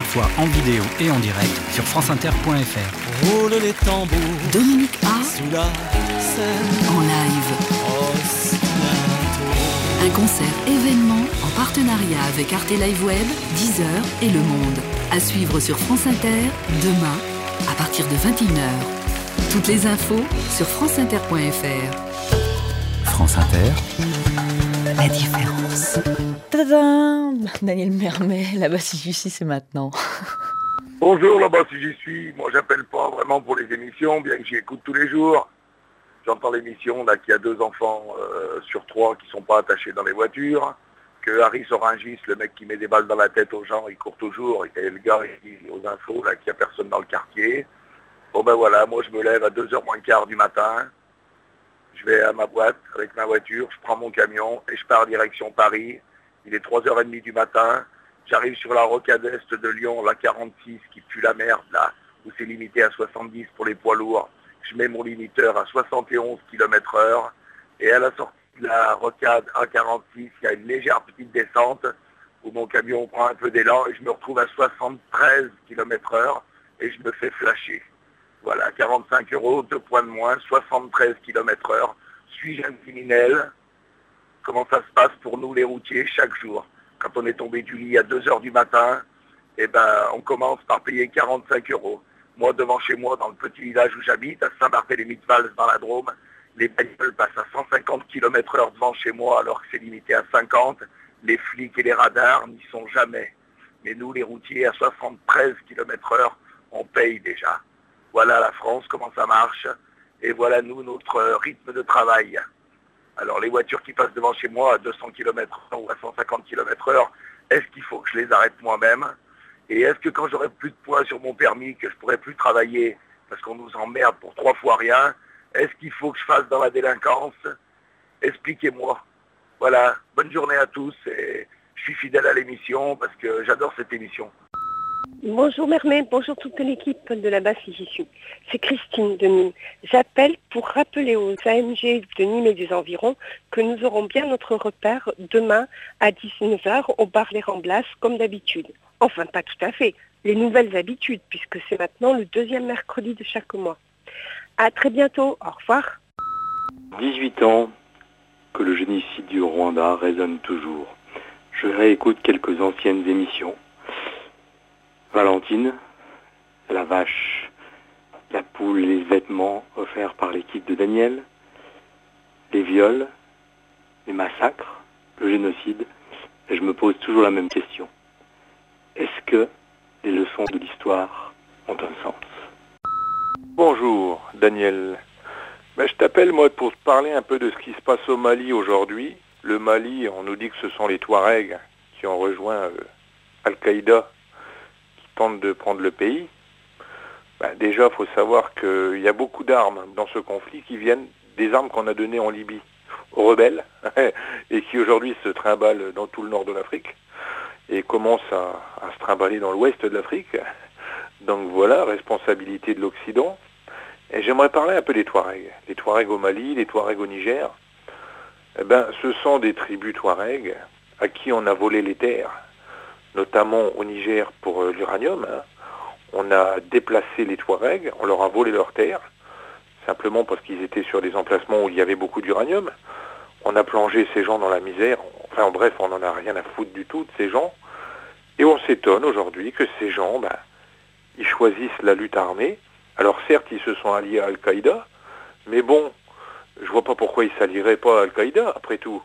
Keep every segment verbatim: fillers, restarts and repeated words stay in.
parfois en vidéo et en direct sur franceinter point f r. Roule les tambours. Dominique A. Sous la scène. En live. Ostinato. Un concert événement en partenariat avec Arte Live Web, Deezer et Le Monde. À suivre sur France Inter, demain, à partir de vingt et une heures. Toutes les infos sur franceinter point f r. France Inter. La différence. Tadam! Daniel Mermet, là-bas si j'y suis, c'est maintenant. Bonjour, là-bas si j'y suis. Moi, j'appelle pas vraiment pour les émissions, bien que j'y écoute tous les jours. J'entends l'émission là qu'il y a deux enfants euh, sur trois qui sont pas attachés dans les voitures, que Harry Sorangis, le mec qui met des balles dans la tête aux gens, il court toujours, et le gars il dit aux infos là qu'il y a personne dans le quartier. Bon ben voilà, moi je me lève à deux heures moins quart du matin, je vais à ma boîte avec ma voiture, je prends mon camion et je pars direction Paris. Il est trois heures trente du matin, j'arrive sur la rocade est de Lyon, la quarante-six qui pue la merde là, où c'est limité à soixante-dix pour les poids lourds. Je mets mon limiteur à soixante et onze kilomètres heure et à la sortie de la rocade A quarante-six, il y a une légère petite descente où mon camion prend un peu d'élan et je me retrouve à soixante-treize kilomètres heure et je me fais flasher. Voilà, quarante-cinq euros, deux points de moins, soixante-treize kilomètres heure. Suis-je un criminel? Comment ça se passe pour nous les routiers chaque jour? Quand on est tombé du lit à deux heures du matin, eh ben, on commence par payer quarante-cinq euros. Moi, devant chez moi, dans le petit village où j'habite, à Saint-Barthélemy-de-Vals, dans la Drôme, les bagnoles passent à cent cinquante kilomètres heure devant chez moi, alors que c'est limité à cinquante. Les flics et les radars n'y sont jamais. Mais nous, les routiers, à soixante-treize kilomètres heure, on paye déjà. Voilà la France, comment ça marche. Et voilà, nous, notre rythme de travail. Alors, les voitures qui passent devant chez moi à deux cents kilomètres heure ou à cent cinquante kilomètres heure, est-ce qu'il faut que je les arrête moi-même? Et est-ce que quand j'aurai plus de points sur mon permis, que je pourrai plus travailler, parce qu'on nous emmerde pour trois fois rien, est-ce qu'il faut que je fasse dans la délinquance? Expliquez-moi. Voilà, bonne journée à tous et je suis fidèle à l'émission parce que j'adore cette émission. Bonjour Mermet, bonjour toute l'équipe de la base si j'y suis. C'est Christine de Nîmes. J'appelle pour rappeler aux A M G de Nîmes et des environs que nous aurons bien notre repère demain à dix-neuf heures au bar Les Ramblas comme d'habitude. Enfin, pas tout à fait. Les nouvelles habitudes, puisque c'est maintenant le deuxième mercredi de chaque mois. À très bientôt. Au revoir. dix-huit ans que le génocide du Rwanda résonne toujours. Je réécoute quelques anciennes émissions. Valentine, la vache, la poule, les vêtements offerts par l'équipe de Daniel, les viols, les massacres, le génocide. Et je me pose toujours la même question. Est-ce que les leçons de l'histoire ont un sens? Bonjour, Daniel. Ben, je t'appelle, moi, pour te parler un peu de ce qui se passe au Mali aujourd'hui. Le Mali, on nous dit que ce sont les Touaregs qui ont rejoint euh, Al-Qaïda, qui tentent de prendre le pays. Ben, déjà, il faut savoir qu'il y a beaucoup d'armes dans ce conflit qui viennent des armes qu'on a données en Libye aux rebelles et qui aujourd'hui se trimballent dans tout le nord de l'Afrique et commencent à, à se trimballer dans l'ouest de l'Afrique. Donc voilà, responsabilité de l'Occident. Et j'aimerais parler un peu des Touaregs. Les Touaregs au Mali, les Touaregs au Niger. Eh ben, ce sont des tribus Touaregs à qui on a volé les terres, notamment au Niger pour euh, l'uranium. Hein. On a déplacé les Touaregs, on leur a volé leurs terres, simplement parce qu'ils étaient sur des emplacements où il y avait beaucoup d'uranium. On a plongé ces gens dans la misère. Enfin, bref, on n'en a rien à foutre du tout de ces gens. Et on s'étonne aujourd'hui que ces gens, ben, ils choisissent la lutte armée. Alors certes, ils se sont alliés à Al-Qaïda, mais bon, je vois pas pourquoi ils s'allieraient pas à Al-Qaïda, après tout.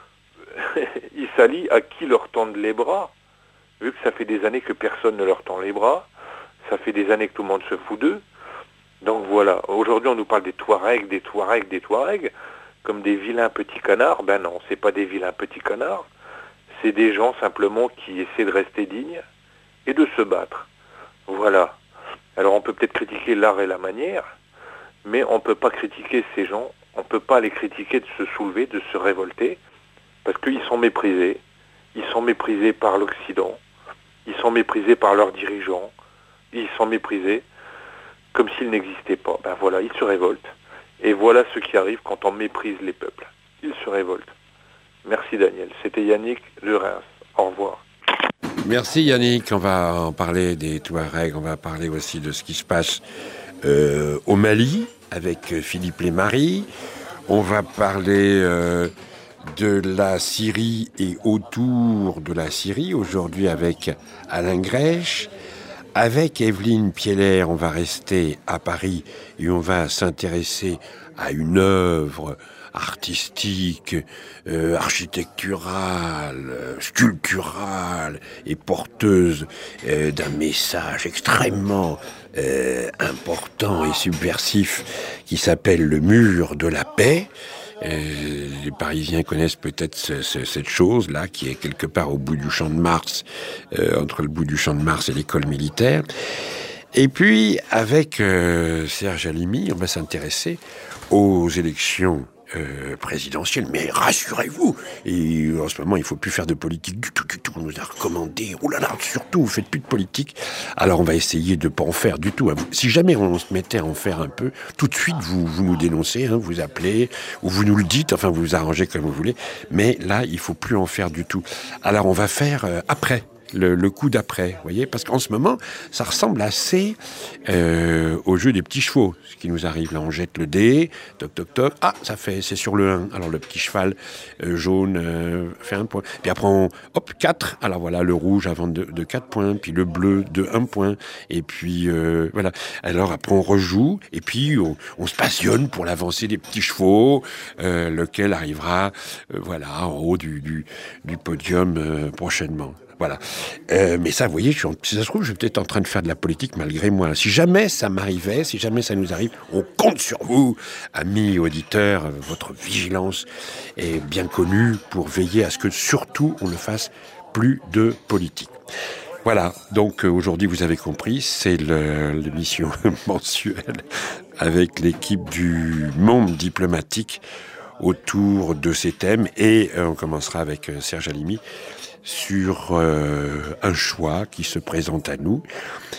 Ils s'allient à qui leur tendent les bras, vu que ça fait des années que personne ne leur tend les bras, ça fait des années que tout le monde se fout d'eux. Donc voilà, aujourd'hui on nous parle des Touaregs, des Touaregs, des Touaregs, comme des vilains petits canards. Ben non, c'est pas des vilains petits canards, c'est des gens simplement qui essaient de rester dignes et de se battre. Voilà. Alors on peut peut-être critiquer l'art et la manière, mais on ne peut pas critiquer ces gens, on ne peut pas les critiquer de se soulever, de se révolter, parce qu'ils sont méprisés, ils sont méprisés par l'Occident, ils sont méprisés par leurs dirigeants, ils sont méprisés comme s'ils n'existaient pas. Ben voilà, ils se révoltent. Et voilà ce qui arrive quand on méprise les peuples. Ils se révoltent. Merci Daniel. C'était Yannick de Reims. Au revoir. Merci Yannick, on va en parler des Touaregs, on va parler aussi de ce qui se passe euh, au Mali avec Philippe Lemarie. On va parler euh, de la Syrie et autour de la Syrie, aujourd'hui avec Alain Grèche. Avec Evelyne Pieller, on va rester à Paris et on va s'intéresser à une œuvre artistique, euh, architecturale, sculpturale et porteuse euh, d'un message extrêmement euh, important et subversif qui s'appelle le mur de la paix. Euh, les Parisiens connaissent peut-être ce, ce, cette chose-là qui est quelque part au bout du champ de Mars, euh, entre le bout du champ de Mars et l'école militaire. Et puis, avec euh, Serge Halimi, on va s'intéresser aux élections Euh, présidentielle, mais rassurez-vous, et en ce moment il ne faut plus faire de politique du tout, du tout, on nous a recommandé, oh là là, surtout, vous faites plus de politique, alors on va essayer de ne pas en faire du tout. Si jamais on se mettait à en faire un peu, tout de suite vous, vous nous dénoncez, hein, vous appelez, ou vous nous le dites, enfin vous vous arrangez comme vous voulez, mais là il ne faut plus en faire du tout. Alors on va faire euh, après. Le, le coup d'après, vous voyez, parce qu'en ce moment, ça ressemble assez euh, au jeu des petits chevaux. Ce qui nous arrive, là, on jette le dé, toc, toc, toc, ah, ça fait, c'est sur le un. Alors le petit cheval euh, jaune euh, fait un point. Puis après, on, hop, quatre. Alors voilà, le rouge avant de, de quatre points, puis le bleu de un point. Et puis, euh, voilà. Alors après, on rejoue, et puis on, on se passionne pour l'avancée des petits chevaux, euh, lequel arrivera, euh, voilà, en haut du, du, du podium euh, prochainement. Voilà. Euh, mais ça, vous voyez, je suis en, si ça se trouve, je suis peut-être en train de faire de la politique malgré moi. Si jamais ça m'arrivait, si jamais ça nous arrive, on compte sur vous, amis auditeurs. Votre vigilance est bien connue pour veiller à ce que surtout on ne fasse plus de politique. Voilà. Donc euh, aujourd'hui, vous avez compris, c'est le, l'émission mensuelle avec l'équipe du Monde diplomatique autour de ces thèmes. Et euh, on commencera avec euh, Serge Halimi sur euh, un choix qui se présente à nous,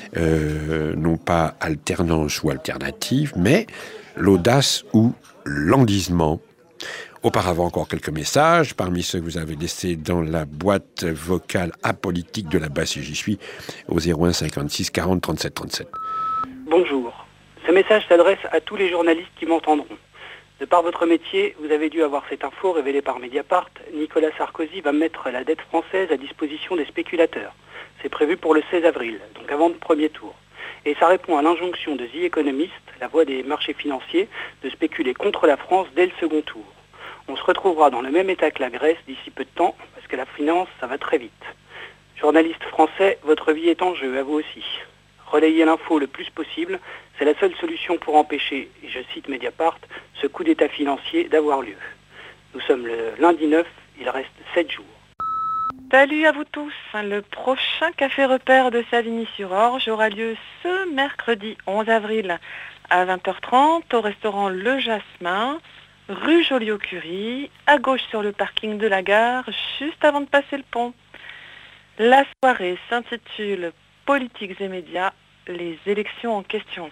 euh, non pas alternance ou alternative, mais l'audace ou l'enlisement. Auparavant, encore quelques messages, parmi ceux que vous avez laissés dans la boîte vocale apolitique de la basse et j'y suis, au zéro un cinquante-six quarante trente-sept trente-sept. Bonjour. Ce message s'adresse à tous les journalistes qui m'entendront. De par votre métier, vous avez dû avoir cette info révélée par Mediapart. Nicolas Sarkozy va mettre la dette française à disposition des spéculateurs. C'est prévu pour le seize avril, donc avant le premier tour. Et ça répond à l'injonction de The Economist, la voix des marchés financiers, de spéculer contre la France dès le second tour. On se retrouvera dans le même état que la Grèce d'ici peu de temps, parce que la finance, ça va très vite. Journaliste français, votre vie est en jeu, à vous aussi. Relayez l'info le plus possible, c'est la seule solution pour empêcher, et je cite Mediapart, ce coup d'état financier d'avoir lieu. Nous sommes le lundi neuf, il reste sept jours. Salut à vous tous. Le prochain Café Repère de Savigny-sur-Orge aura lieu ce mercredi onze avril à vingt heures trente au restaurant Le Jasmin, rue Joliot-Curie, à gauche sur le parking de la gare, juste avant de passer le pont. La soirée s'intitule Politiques et médias, les élections en question.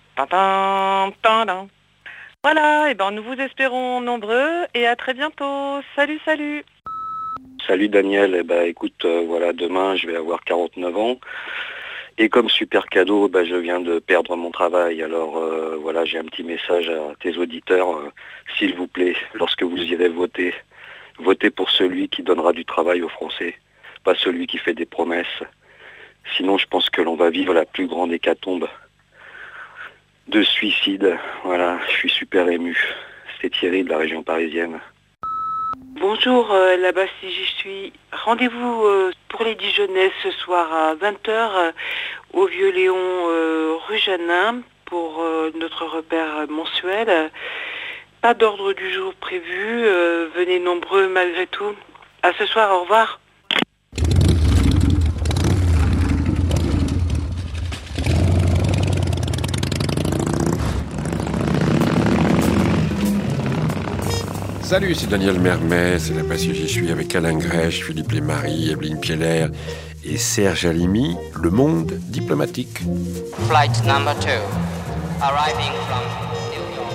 Tadam, tadam. Voilà, et ben nous vous espérons nombreux et à très bientôt. Salut, salut. Salut Daniel, eh ben, écoute, euh, voilà, demain je vais avoir quarante-neuf ans. Et comme super cadeau, ben, je viens de perdre mon travail. Alors euh, voilà, j'ai un petit message à tes auditeurs. Euh, s'il vous plaît, lorsque vous irez voter, votez pour celui qui donnera du travail aux Français, pas celui qui fait des promesses. Sinon, je pense que l'on va vivre la plus grande hécatombe de suicide. Voilà, je suis super ému. C'est Thierry de la région parisienne. Bonjour, euh, là-bas si j'y suis. Rendez-vous euh, pour les Dijonnais ce soir à vingt heures euh, au Vieux-Léon, euh, rue Janin, pour euh, notre repère mensuel. Pas d'ordre du jour prévu, euh, venez nombreux malgré tout. À ce soir, au revoir. Salut, c'est Daniel Mermet, c'est la basse et j'y suis avec Alain Grèche, Philippe Lemarie, Evelyne Pieller et Serge Halimi, le monde diplomatique. Flight number two, arriving from New York.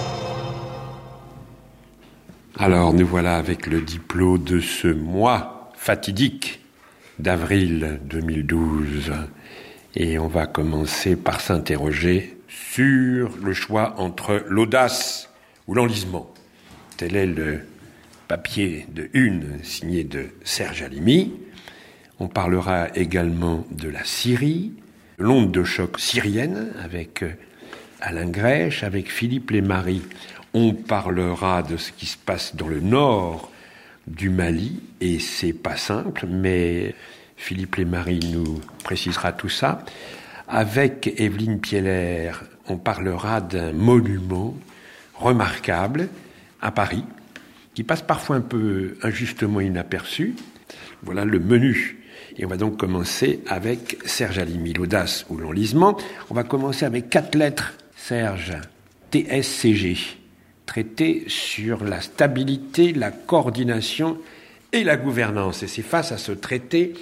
Alors, nous voilà avec le diplôme de ce mois fatidique d'avril deux mille douze. Et on va commencer par s'interroger sur le choix entre l'audace ou l'enlisement. Tel est le papier de une signé de Serge Halimi. On parlera également de la Syrie, l'onde de choc syrienne avec Alain Grèche, avec Philippe Lemarie. On parlera de ce qui se passe dans le nord du Mali, et c'est pas simple, mais Philippe Lemarie nous précisera tout ça. Avec Evelyne Pieller, on parlera d'un monument remarquable à Paris, qui passe parfois un peu injustement inaperçu. Voilà le menu. Et on va donc commencer avec Serge Halimi, l'audace ou l'enlisement. On va commencer avec quatre lettres. Serge, T S C G, traité sur la stabilité, la coordination et la gouvernance. Et c'est face à ce traité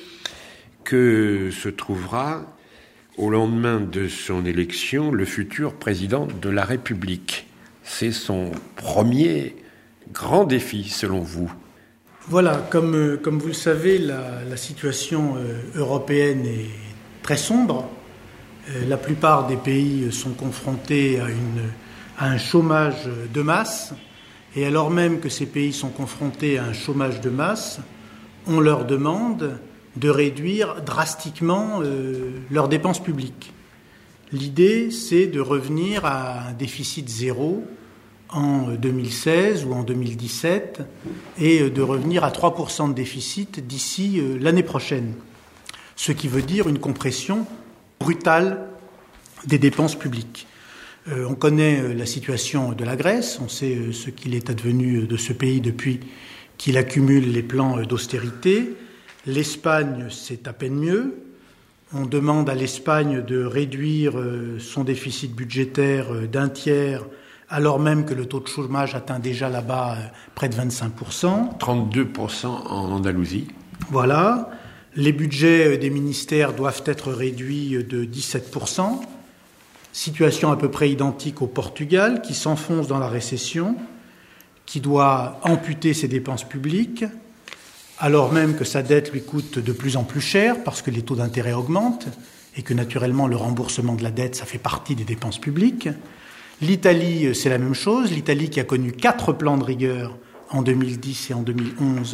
que se trouvera, au lendemain de son élection, le futur président de la République. C'est son premier grand défi, selon vous. Voilà, comme, comme vous le savez, la, la situation européenne est très sombre. La plupart des pays sont confrontés à, une, à un chômage de masse. Et alors même que ces pays sont confrontés à un chômage de masse, on leur demande de réduire drastiquement euh, leurs dépenses publiques. L'idée, c'est de revenir à un déficit zéro en deux mille seize ou en deux mille dix-sept et de revenir à trois pour cent de déficit d'ici euh, l'année prochaine. Ce qui veut dire une compression brutale des dépenses publiques. Euh, on connaît la situation de la Grèce, on sait euh, ce qu'il est advenu de ce pays depuis qu'il accumule les plans d'austérité. L'Espagne, c'est à peine mieux. On demande à l'Espagne de réduire euh, son déficit budgétaire euh, d'un tiers, alors même que le taux de chômage atteint déjà là-bas euh, près de vingt-cinq pour cent. trente-deux pour cent en Andalousie. Voilà. Les budgets des ministères doivent être réduits de dix-sept pour cent. Situation à peu près identique au Portugal, qui s'enfonce dans la récession, qui doit amputer ses dépenses publiques, alors même que sa dette lui coûte de plus en plus cher, parce que les taux d'intérêt augmentent, et que naturellement le remboursement de la dette, ça fait partie des dépenses publiques. L'Italie, c'est la même chose. L'Italie qui a connu quatre plans de rigueur en deux mille dix et en deux mille onze,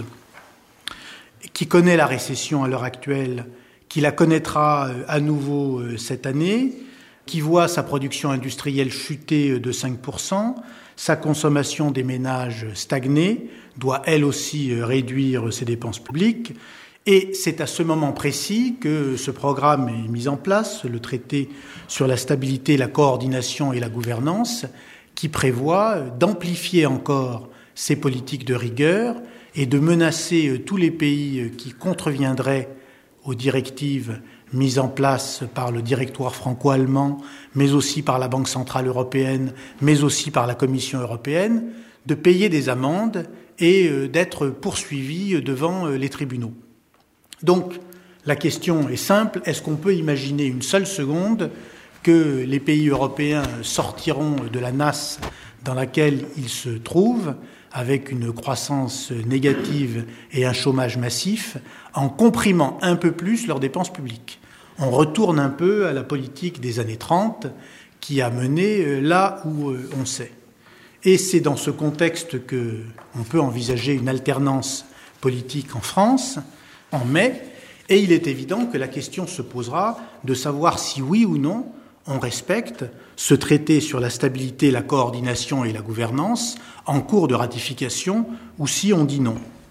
qui connaît la récession à l'heure actuelle, qui la connaîtra à nouveau cette année, qui voit sa production industrielle chuter de cinq pour cent, sa consommation des ménages stagner, doit elle aussi réduire ses dépenses publiques. Et c'est à ce moment précis que ce programme est mis en place, le traité sur la stabilité, la coordination et la gouvernance, qui prévoit d'amplifier encore ces politiques de rigueur et de menacer tous les pays qui contreviendraient aux directives mises en place par le directoire franco-allemand, mais aussi par la Banque centrale européenne, mais aussi par la Commission européenne, de payer des amendes et d'être poursuivis devant les tribunaux. Donc, la question est simple, est-ce qu'on peut imaginer une seule seconde que les pays européens sortiront de la nasse dans laquelle ils se trouvent, avec une croissance négative et un chômage massif, en comprimant un peu plus leurs dépenses publiques? On retourne un peu à la politique des années trente qui a mené là où on sait. Et c'est dans ce contexte qu'on peut envisager une alternance politique en France, en mai, et il est évident que la question se posera de savoir si oui ou non on respecte ce traité sur la stabilité, la coordination et la gouvernance en cours de ratification ou si on dit non.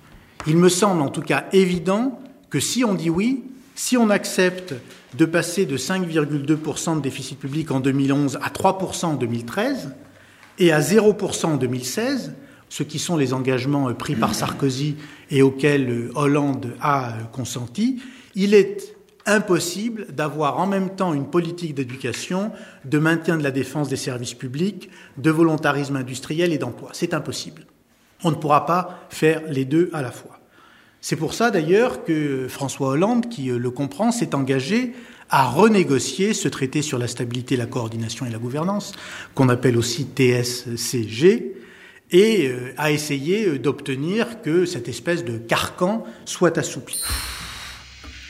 Il me semble en tout cas évident que si on dit oui, si on accepte de passer de cinq virgule deux pour cent de déficit public en deux mille onze à trois pour cent en deux mille treize et à zéro pour cent en deux mille seize, ce qui sont les engagements pris par Sarkozy et auxquels Hollande a consenti, il est impossible d'avoir en même temps une politique d'éducation, de maintien de la défense des services publics, de volontarisme industriel et d'emploi. C'est impossible. On ne pourra pas faire les deux à la fois. C'est pour ça d'ailleurs que François Hollande, qui le comprend, s'est engagé à renégocier ce traité sur la stabilité, la coordination et la gouvernance, qu'on appelle aussi T S C G, et à essayer d'obtenir que cette espèce de carcan soit assoupi.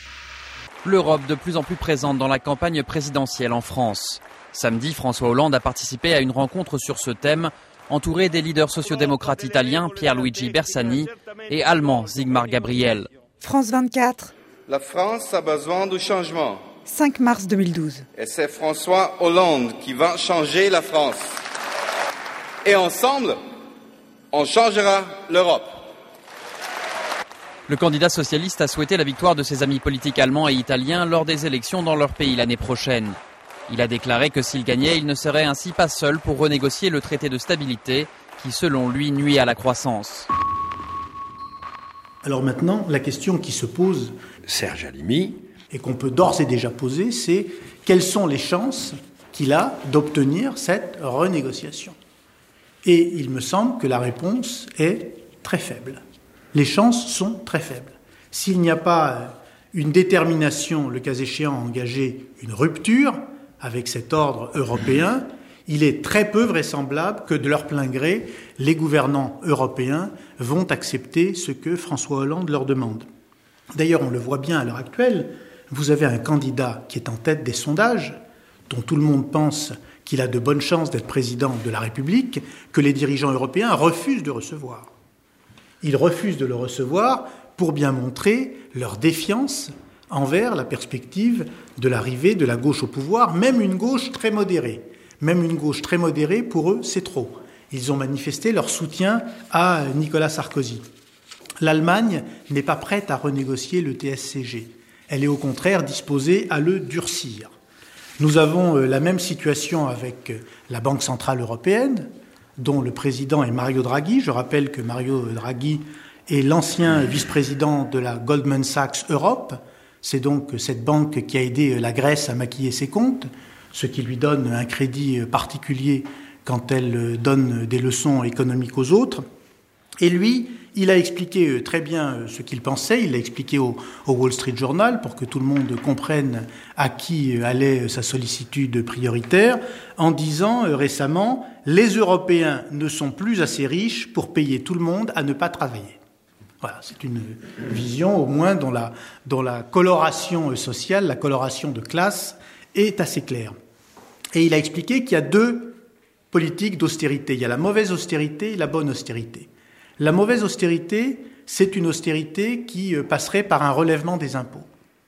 l'Europe de plus en plus présente dans la campagne présidentielle en France. Samedi, François Hollande a participé à une rencontre sur ce thème, entouré des leaders sociodémocrates italiens Pierluigi Bersani et allemand Sigmar Gabriel. France vingt-quatre. La France a besoin de changement. cinq mars deux mille douze. Et c'est François Hollande qui va changer la France. Et ensemble, on changera l'Europe. Le candidat socialiste a souhaité la victoire de ses amis politiques allemands et italiens lors des élections dans leur pays l'année prochaine. Il a déclaré que s'il gagnait, il ne serait ainsi pas seul pour renégocier le traité de stabilité qui, selon lui, nuit à la croissance. Alors maintenant, la question qui se pose, Serge Halimi, et qu'on peut d'ores et déjà poser, c'est quelles sont les chances qu'il a d'obtenir cette renégociation ? Et il me semble que la réponse est très faible. Les chances sont très faibles. S'il n'y a pas une détermination, le cas échéant, à engager une rupture avec cet ordre européen, il est très peu vraisemblable que de leur plein gré, les gouvernants européens vont accepter ce que François Hollande leur demande. D'ailleurs, on le voit bien à l'heure actuelle, vous avez un candidat qui est en tête des sondages, dont tout le monde pense qu'il a de bonnes chances d'être président de la République, que les dirigeants européens refusent de recevoir. Ils refusent de le recevoir pour bien montrer leur défiance envers la perspective de l'arrivée de la gauche au pouvoir, même une gauche très modérée. Même une gauche très modérée, pour eux, c'est trop. Ils ont manifesté leur soutien à Nicolas Sarkozy. L'Allemagne n'est pas prête à renégocier le T S C G. Elle est au contraire disposée à le durcir. Nous avons la même situation avec la Banque centrale européenne, dont le président est Mario Draghi. Je rappelle que Mario Draghi est l'ancien vice-président de la Goldman Sachs Europe. C'est donc cette banque qui a aidé la Grèce à maquiller ses comptes, ce qui lui donne un crédit particulier quand elle donne des leçons économiques aux autres. Et lui, il a expliqué très bien ce qu'il pensait, il l'a expliqué au, au Wall Street Journal pour que tout le monde comprenne à qui allait sa sollicitude prioritaire, en disant récemment « Les Européens ne sont plus assez riches pour payer tout le monde à ne pas travailler ». Voilà, c'est une vision au moins dont la, dont la coloration sociale, la coloration de classe est assez claire. Et il a expliqué qu'il y a deux politiques d'austérité. Il y a la mauvaise austérité et la bonne austérité. La mauvaise austérité, c'est une austérité qui passerait par un relèvement des impôts.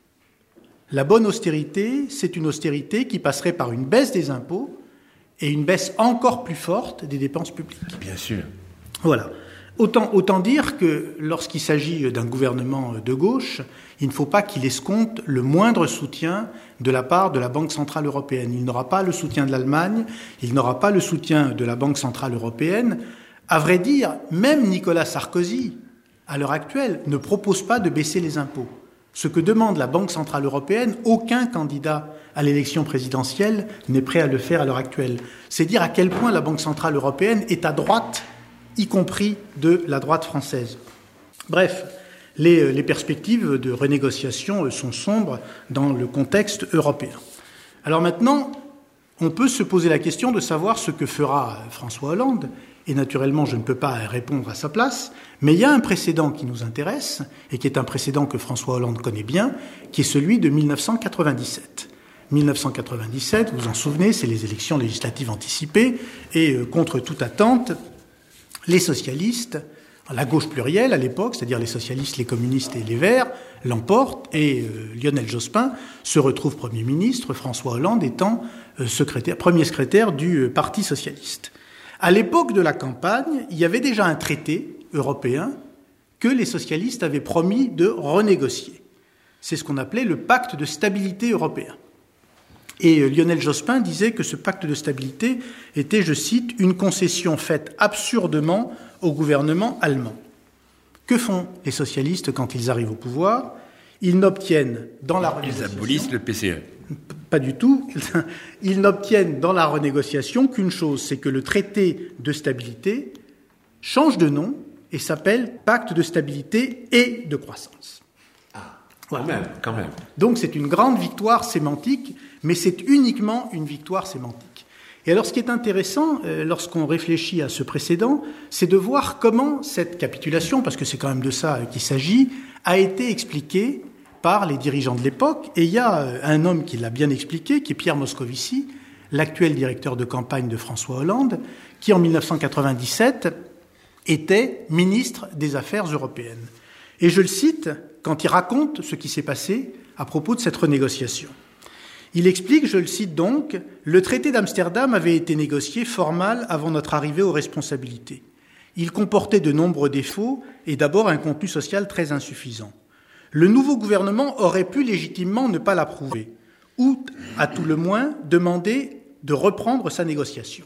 La bonne austérité, c'est une austérité qui passerait par une baisse des impôts et une baisse encore plus forte des dépenses publiques. Bien sûr. Voilà. Autant, autant dire que lorsqu'il s'agit d'un gouvernement de gauche, il ne faut pas qu'il escompte le moindre soutien de la part de la Banque centrale européenne. Il n'aura pas le soutien de l'Allemagne, il n'aura pas le soutien de la Banque centrale européenne. À vrai dire, même Nicolas Sarkozy, à l'heure actuelle, ne propose pas de baisser les impôts. Ce que demande la Banque centrale européenne, aucun candidat à l'élection présidentielle n'est prêt à le faire à l'heure actuelle. C'est dire à quel point la Banque centrale européenne est à droite, y compris de la droite française. Bref, les, les perspectives de renégociation sont sombres dans le contexte européen. Alors maintenant, on peut se poser la question de savoir ce que fera François Hollande. Et naturellement, je ne peux pas répondre à sa place, mais il y a un précédent qui nous intéresse, et qui est un précédent que François Hollande connaît bien, qui est celui de mille neuf cent quatre-vingt-dix-sept. mille neuf cent quatre-vingt-dix-sept, vous vous en souvenez, c'est les élections législatives anticipées, et euh, contre toute attente, les socialistes, la gauche plurielle à l'époque, c'est-à-dire les socialistes, les communistes et les Verts, l'emportent, et euh, Lionel Jospin se retrouve Premier ministre, François Hollande étant euh, secrétaire, premier secrétaire du euh, Parti socialiste. À l'époque de la campagne, il y avait déjà un traité européen que les socialistes avaient promis de renégocier. C'est ce qu'on appelait le pacte de stabilité européen. Et Lionel Jospin disait que ce pacte de stabilité était, je cite, une concession faite absurdement au gouvernement allemand. Que font les socialistes quand ils arrivent au pouvoir ? Ils n'obtiennent dans la renégociation... Ils abolissent le P C E. Pas du tout. Ils n'obtiennent dans la renégociation qu'une chose, c'est que le traité de stabilité change de nom et s'appelle Pacte de stabilité et de croissance. Ah, voilà. Quand même, quand même. Donc c'est une grande victoire sémantique, mais c'est uniquement une victoire sémantique. Et alors ce qui est intéressant, euh, lorsqu'on réfléchit à ce précédent, c'est de voir comment cette capitulation, parce que c'est quand même de ça qu'il s'agit, a été expliquée par les dirigeants de l'époque. Et il y a un homme qui l'a bien expliqué, qui est Pierre Moscovici, l'actuel directeur de campagne de François Hollande, qui en dix-neuf cent quatre-vingt-dix-sept était ministre des Affaires européennes. Et je le cite quand il raconte ce qui s'est passé à propos de cette renégociation. Il explique, je le cite donc, « Le traité d'Amsterdam avait été négocié fort mal avant notre arrivée aux responsabilités. Il comportait de nombreux défauts et d'abord un contenu social très insuffisant. Le nouveau gouvernement aurait pu légitimement ne pas l'approuver ou, à tout le moins, demander de reprendre sa négociation.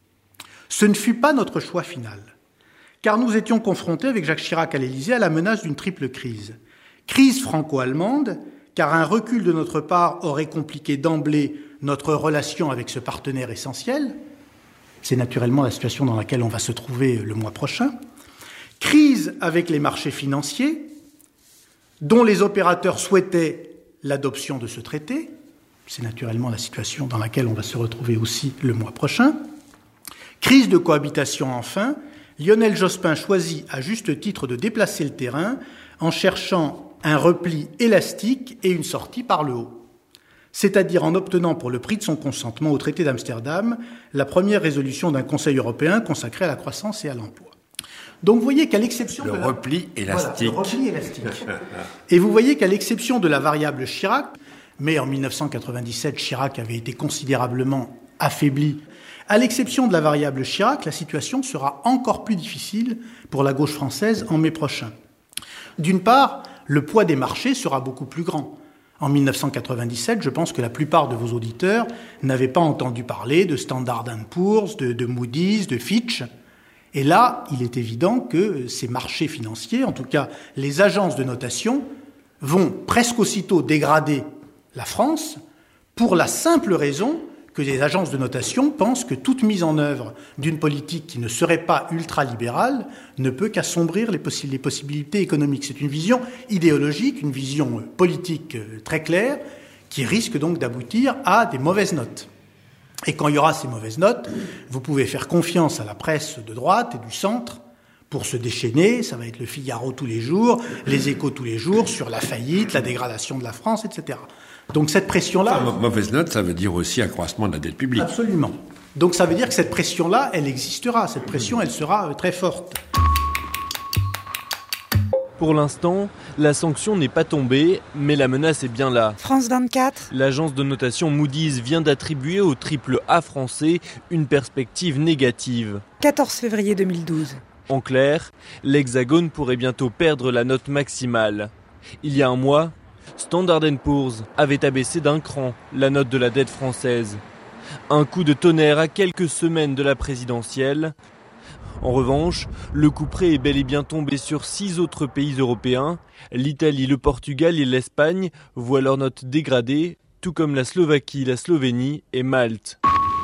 Ce ne fut pas notre choix final, car nous étions confrontés avec Jacques Chirac à l'Élysée à la menace d'une triple crise. Crise franco-allemande, car un recul de notre part aurait compliqué d'emblée notre relation avec ce partenaire essentiel. C'est naturellement la situation dans laquelle on va se trouver le mois prochain. Crise avec les marchés financiers, dont les opérateurs souhaitaient l'adoption de ce traité. C'est naturellement la situation dans laquelle on va se retrouver aussi le mois prochain. Crise de cohabitation enfin. Lionel Jospin choisit à juste titre de déplacer le terrain en cherchant un repli élastique et une sortie par le haut, c'est-à-dire en obtenant pour le prix de son consentement au traité d'Amsterdam la première résolution d'un Conseil européen consacré à la croissance et à l'emploi. Donc vous voyez qu'à l'exception le de la... repli élastique. Voilà, le repli élastique. Et vous voyez qu'à l'exception de la variable Chirac, mais en dix-neuf cent quatre-vingt-dix-sept, Chirac avait été considérablement affaibli. À l'exception de la variable Chirac, la situation sera encore plus difficile pour la gauche française en mai prochain. D'une part, le poids des marchés sera beaucoup plus grand. En dix-neuf cent quatre-vingt-dix-sept, je pense que la plupart de vos auditeurs n'avaient pas entendu parler de Standard and Poor's, de, de Moody's, de Fitch. Et là, il est évident que ces marchés financiers, en tout cas les agences de notation, vont presque aussitôt dégrader la France pour la simple raison que les agences de notation pensent que toute mise en œuvre d'une politique qui ne serait pas ultralibérale ne peut qu'assombrir les, possi- les possibilités économiques. C'est une vision idéologique, une vision politique très claire, qui risque donc d'aboutir à des mauvaises notes. Et quand il y aura ces mauvaises notes, vous pouvez faire confiance à la presse de droite et du centre pour se déchaîner. Ça va être le Figaro tous les jours, les Échos tous les jours, sur la faillite, la dégradation de la France, et cetera. Donc cette pression-là... Enfin, mauvaise note, ça veut dire aussi accroissement de la dette publique. Absolument. Donc ça veut dire que cette pression-là, elle existera. Cette pression, elle sera très forte. Pour l'instant, la sanction n'est pas tombée, mais la menace est bien là. France vingt-quatre. L'agence de notation Moody's vient d'attribuer au triple A français une perspective négative. quatorze février deux mille douze. En clair, l'Hexagone pourrait bientôt perdre la note maximale. Il y a un mois, Standard and Poor's avait abaissé d'un cran la note de la dette française. Un coup de tonnerre à quelques semaines de la présidentielle. En revanche, le couperet est bel et bien tombé sur six autres pays européens. L'Italie, le Portugal et l'Espagne voient leur note dégradée, tout comme la Slovaquie, la Slovénie et Malte.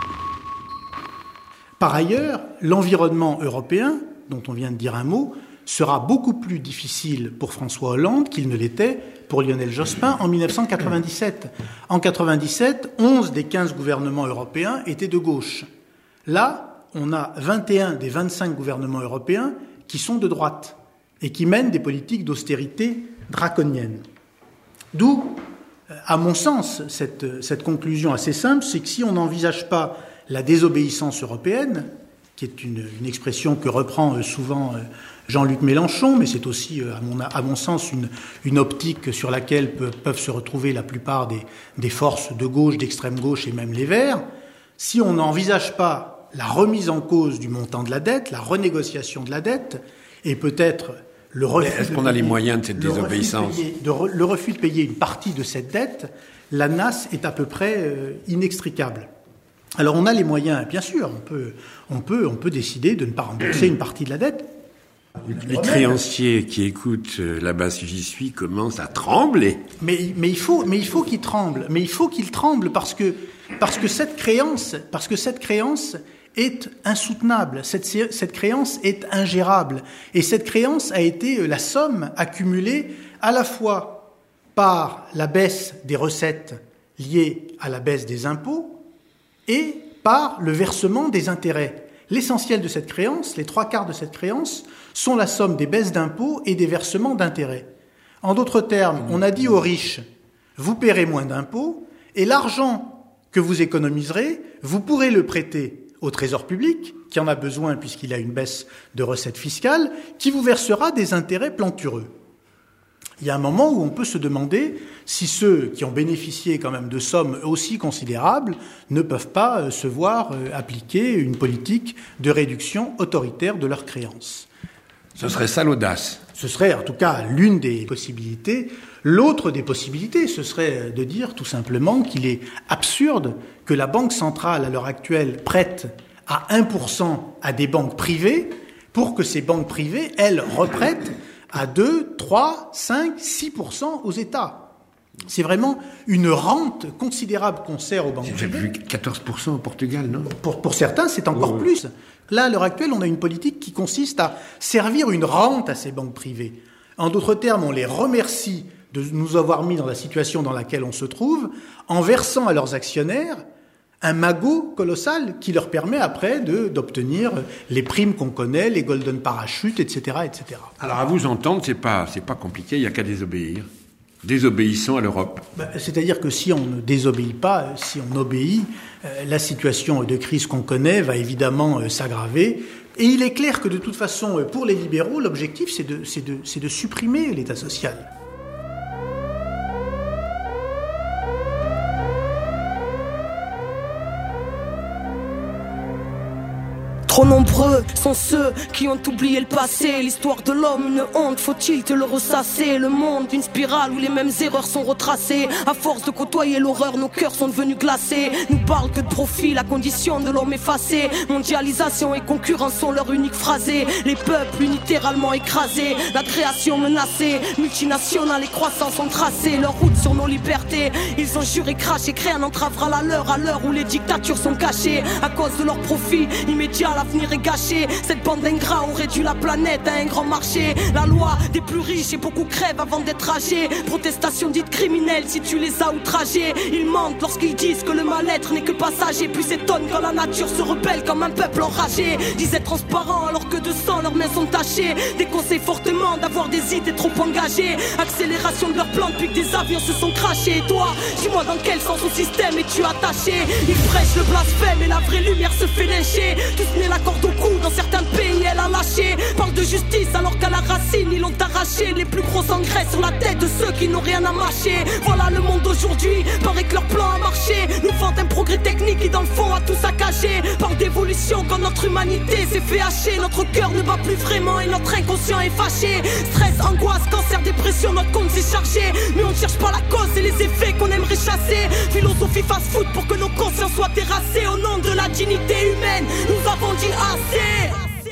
Par ailleurs, l'environnement européen, dont on vient de dire un mot, sera beaucoup plus difficile pour François Hollande qu'il ne l'était pour Lionel Jospin en dix-neuf cent quatre-vingt-dix-sept. En quatre-vingt-dix-sept, onze des quinze gouvernements européens étaient de gauche. Là, on a vingt et un des vingt-cinq gouvernements européens qui sont de droite et qui mènent des politiques d'austérité draconiennes. D'où, à mon sens, cette, cette conclusion assez simple, c'est que si on n'envisage pas la désobéissance européenne, qui est une, une expression que reprend souvent Jean-Luc Mélenchon, mais c'est aussi, à mon, à mon sens, une, une optique sur laquelle pe, peuvent se retrouver la plupart des, des forces de gauche, d'extrême gauche et même les Verts. Si on n'envisage pas la remise en cause du montant de la dette, la renégociation de la dette, et peut-être le refus... Est-ce qu'on a les moyens de cette désobéissance ? de re, Le refus de payer une partie de cette dette, la nasse est à peu près euh, inextricable. Alors on a les moyens, bien sûr, on peut, on peut, on peut décider de ne pas rembourser une partie de la dette. Les créanciers qui écoutent euh, là-bas si j'y suis commencent à trembler. Mais, mais il faut, mais il faut qu'ils tremblent. Mais il faut qu'ils tremblent parce que, parce que cette créance, parce que cette créance est insoutenable. Cette, cette créance est ingérable. Et cette créance a été la somme accumulée à la fois par la baisse des recettes liées à la baisse des impôts et par le versement des intérêts. L'essentiel de cette créance, les trois quarts de cette créance, sont la somme des baisses d'impôts et des versements d'intérêts. En d'autres termes, on a dit aux riches, vous paierez moins d'impôts, et l'argent que vous économiserez, vous pourrez le prêter au Trésor public, qui en a besoin puisqu'il a une baisse de recettes fiscales, qui vous versera des intérêts plantureux. Il y a un moment où on peut se demander si ceux qui ont bénéficié quand même de sommes aussi considérables ne peuvent pas se voir appliquer une politique de réduction autoritaire de leurs créances. Ce serait ça l'audace. Ce serait en tout cas l'une des possibilités. L'autre des possibilités, ce serait de dire tout simplement qu'il est absurde que la Banque centrale, à l'heure actuelle, prête à un pour cent à des banques privées pour que ces banques privées, elles, reprêtent à deux, trois, cinq, six pour cent aux États. C'est vraiment une rente considérable qu'on sert aux banques privées. J'ai vu quatorze pour cent au Portugal, non ? Pour, pour certains, c'est encore oui. plus. Là, à l'heure actuelle, on a une politique qui consiste à servir une rente à ces banques privées. En d'autres termes, on les remercie de nous avoir mis dans la situation dans laquelle on se trouve, en versant à leurs actionnaires un magot colossal qui leur permet après de, d'obtenir les primes qu'on connaît, les golden parachutes, et cetera, et cetera. Alors à vous entendre, c'est pas, c'est pas compliqué, il n'y a qu'à désobéir. Désobéissons à l'Europe. Ben, c'est-à-dire que si on ne désobéit pas, si on obéit, euh, la situation de crise qu'on connaît va évidemment euh, s'aggraver. Et il est clair que de toute façon, euh, pour les libéraux, l'objectif c'est de, c'est de, c'est de supprimer l'État social. Trop nombreux sont ceux qui ont oublié le passé. L'histoire de l'homme, une honte, faut-il te le ressasser? Le monde, une spirale où les mêmes erreurs sont retracées. À force de côtoyer l'horreur, nos cœurs sont devenus glacés. Nous parlent que de profit, la condition de l'homme effacée. Mondialisation et concurrence sont leur unique phrasé. Les peuples unilatéralement écrasés, la création menacée. Multinationales et croissances ont tracé leur route sur nos libertés. Ils ont juré, craché, créé un entravera la leur à l'heure où les dictatures sont cachées. À cause de leur profit immédiat, l'avenir est gâché. Cette bande d'ingrats ont réduit la planète à un grand marché. La loi des plus riches et beaucoup crèvent avant d'être âgés. Protestation dite criminelle si tu les as outragés. Ils mentent lorsqu'ils disent que le mal-être n'est que passager. Puis s'étonnent quand la nature se rebelle comme un peuple enragé. Disaient transparents alors que de sang leurs mains sont tachées. Déconseillent fortement d'avoir des idées trop engagées. Accélération de leur plan depuis que des avions se sont crachés. Et toi, dis-moi dans quel sens au système es-tu attaché? Ils prêchent le blasphème et la vraie lumière se fait lyncher. Tous nés la corde au cou, dans certains pays elle a lâché. Parle de justice alors qu'à la racine ils l'ont arraché. Les plus gros engrais sur la tête de ceux qui n'ont rien à mâcher. Voilà le monde d'aujourd'hui, paraît que leur plan a marché. Nous vantent un progrès technique qui dans le fond a tout saccagé. Parle d'évolution quand notre humanité s'est fait hacher. Notre cœur ne bat plus vraiment et notre inconscient est fâché. Stress, angoisse, cancer, dépression, notre compte s'est chargé. Mais on ne cherche pas la cause et les effets qu'on aimerait chasser. Philosophie fast-food pour que nos consciences soient terrassées. Au nom de la dignité humaine, nous avons dit assez.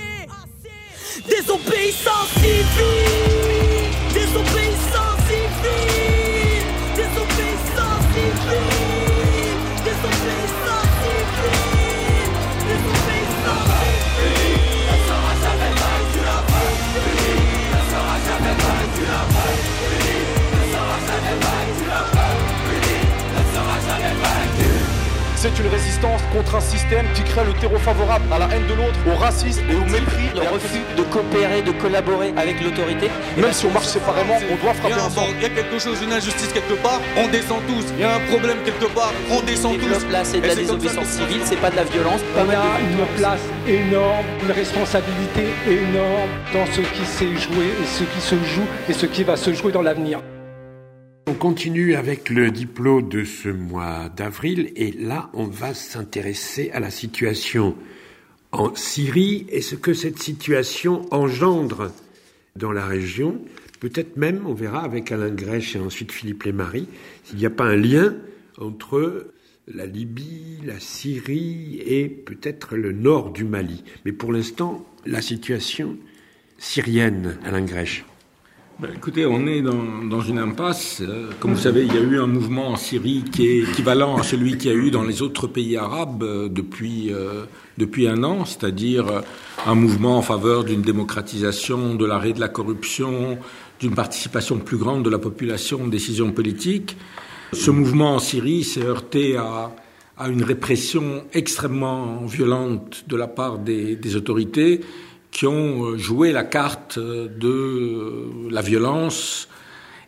Désobéissance civile, désobéissance civile, désobéissance civile, désobéissance civile, désobéissance civile. Ne sera jamais vaincu la peur, ne sera jamais vaincu la peur, ne sera jamais vaincu la peur, ne sera jamais vaincu. C'est une résistance contre un système qui crée le terreau favorable à la haine de l'autre, au racisme et au mépris. Le refus de coopérer, de collaborer avec l'autorité. Même si on marche séparément, on doit frapper ensemble. Il y a quelque chose, une injustice quelque part, on descend tous. Il y a un problème quelque part, on descend tous. Là, c'est de la désobéissance civile, c'est pas de la violence. On a une place énorme, une responsabilité énorme dans ce qui s'est joué et ce qui se joue et ce qui va se jouer dans l'avenir. On continue avec le diplôme de ce mois d'avril et là, on va s'intéresser à la situation en Syrie et ce que cette situation engendre dans la région. Peut-être même, on verra avec Alain Grèche et ensuite Philippe Lémarie, s'il n'y a pas un lien entre la Libye, la Syrie et peut-être le nord du Mali. Mais pour l'instant, la situation syrienne, Alain Grèche. Ben, écoutez, on est dans, dans une impasse. Comme vous savez, il y a eu un mouvement en Syrie qui est équivalent à celui qu'il y a eu dans les autres pays arabes depuis, euh, depuis un an, c'est-à-dire un mouvement en faveur d'une démocratisation, de l'arrêt de la corruption, d'une participation plus grande de la population aux décisions politiques. Ce mouvement en Syrie s'est heurté à, à une répression extrêmement violente de la part des, des autorités qui ont joué la carte de la violence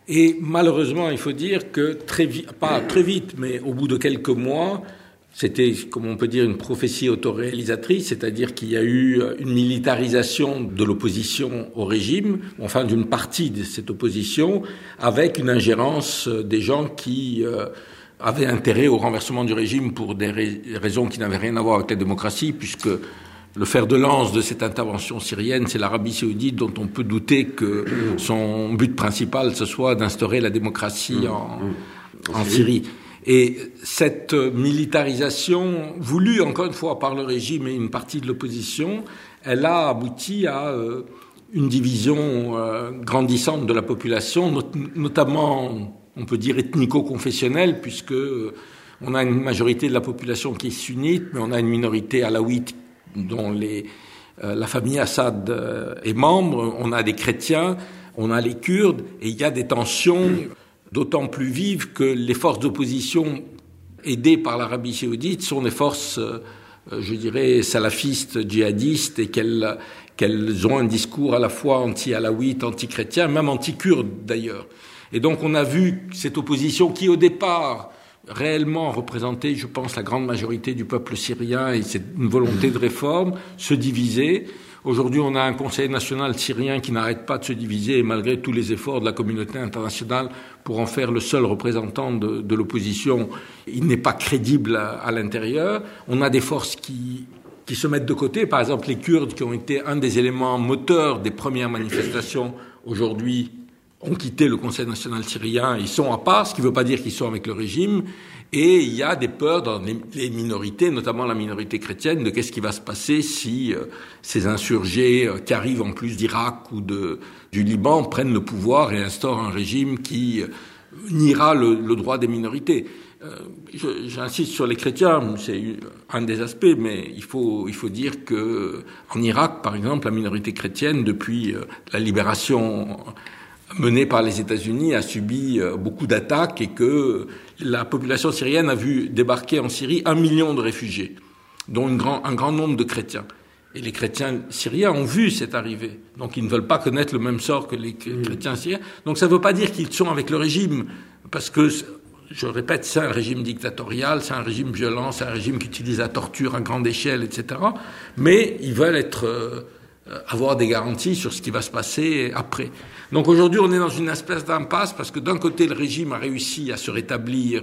Et malheureusement, il faut dire que très vite, pas très vite, mais au bout de quelques mois, c'était, comme on peut dire, une prophétie autoréalisatrice, c'est-à-dire qu'il y a eu une militarisation de l'opposition au régime, enfin d'une partie de cette opposition, avec une ingérence des gens qui euh, avaient intérêt au renversement du régime pour des raisons qui n'avaient rien à voir avec la démocratie, puisque le fer de lance de cette intervention syrienne, c'est l'Arabie saoudite, dont on peut douter que son but principal, ce soit d'instaurer la démocratie en, en Syrie. Et cette militarisation, voulue encore une fois par le régime et une partie de l'opposition, elle a abouti à euh, une division euh, grandissante de la population, not- notamment, on peut dire, ethnico-confessionnelle, puisque euh, on a une majorité de la population qui est sunnite, mais on a une minorité alaouite dont les, euh, la famille Assad euh, est membre, on a des chrétiens, on a les Kurdes, et il y a des tensions d'autant plus vives que les forces d'opposition aidées par l'Arabie saoudite sont des forces, euh, je dirais, salafistes, djihadistes, et qu'elles, qu'elles ont un discours à la fois anti-alaouite, anti-chrétien, même anti-kurde d'ailleurs. Et donc on a vu cette opposition qui au départ réellement représentait, je pense, la grande majorité du peuple syrien et c'est une volonté de réforme, se diviser. Aujourd'hui, on a un Conseil national syrien qui n'arrête pas de se diviser, et malgré tous les efforts de la communauté internationale pour en faire le seul représentant de, de l'opposition, il n'est pas crédible à, à l'intérieur. On a des forces qui, qui se mettent de côté. Par exemple, les Kurdes, qui ont été un des éléments moteurs des premières manifestations, aujourd'hui ont quitté le Conseil national syrien, ils sont à part, ce qui ne veut pas dire qu'ils sont avec le régime, et il y a des peurs dans les, les minorités, notamment la minorité chrétienne, de qu'est-ce qui va se passer si euh, ces insurgés euh, qui arrivent en plus d'Irak ou de, du Liban prennent le pouvoir et instaurent un régime qui euh, niera le, le droit des minorités. Euh, je, j'insiste sur les chrétiens, c'est un des aspects, mais il faut, il faut dire que en Irak, par exemple, la minorité chrétienne, depuis euh, la libération menée par les États-Unis, a subi beaucoup d'attaques et que la population syrienne a vu débarquer en Syrie un million de réfugiés, dont une grand, un grand nombre de chrétiens. Et les chrétiens syriens ont vu cette arrivée. Donc ils ne veulent pas connaître le même sort que les chrétiens syriens. Donc ça ne veut pas dire qu'ils sont avec le régime, parce que, je répète, c'est un régime dictatorial, c'est un régime violent, c'est un régime qui utilise la torture à grande échelle, et cetera. Mais ils veulent être... Euh, avoir des garanties sur ce qui va se passer après. Donc aujourd'hui, on est dans une espèce d'impasse parce que d'un côté, le régime a réussi à se rétablir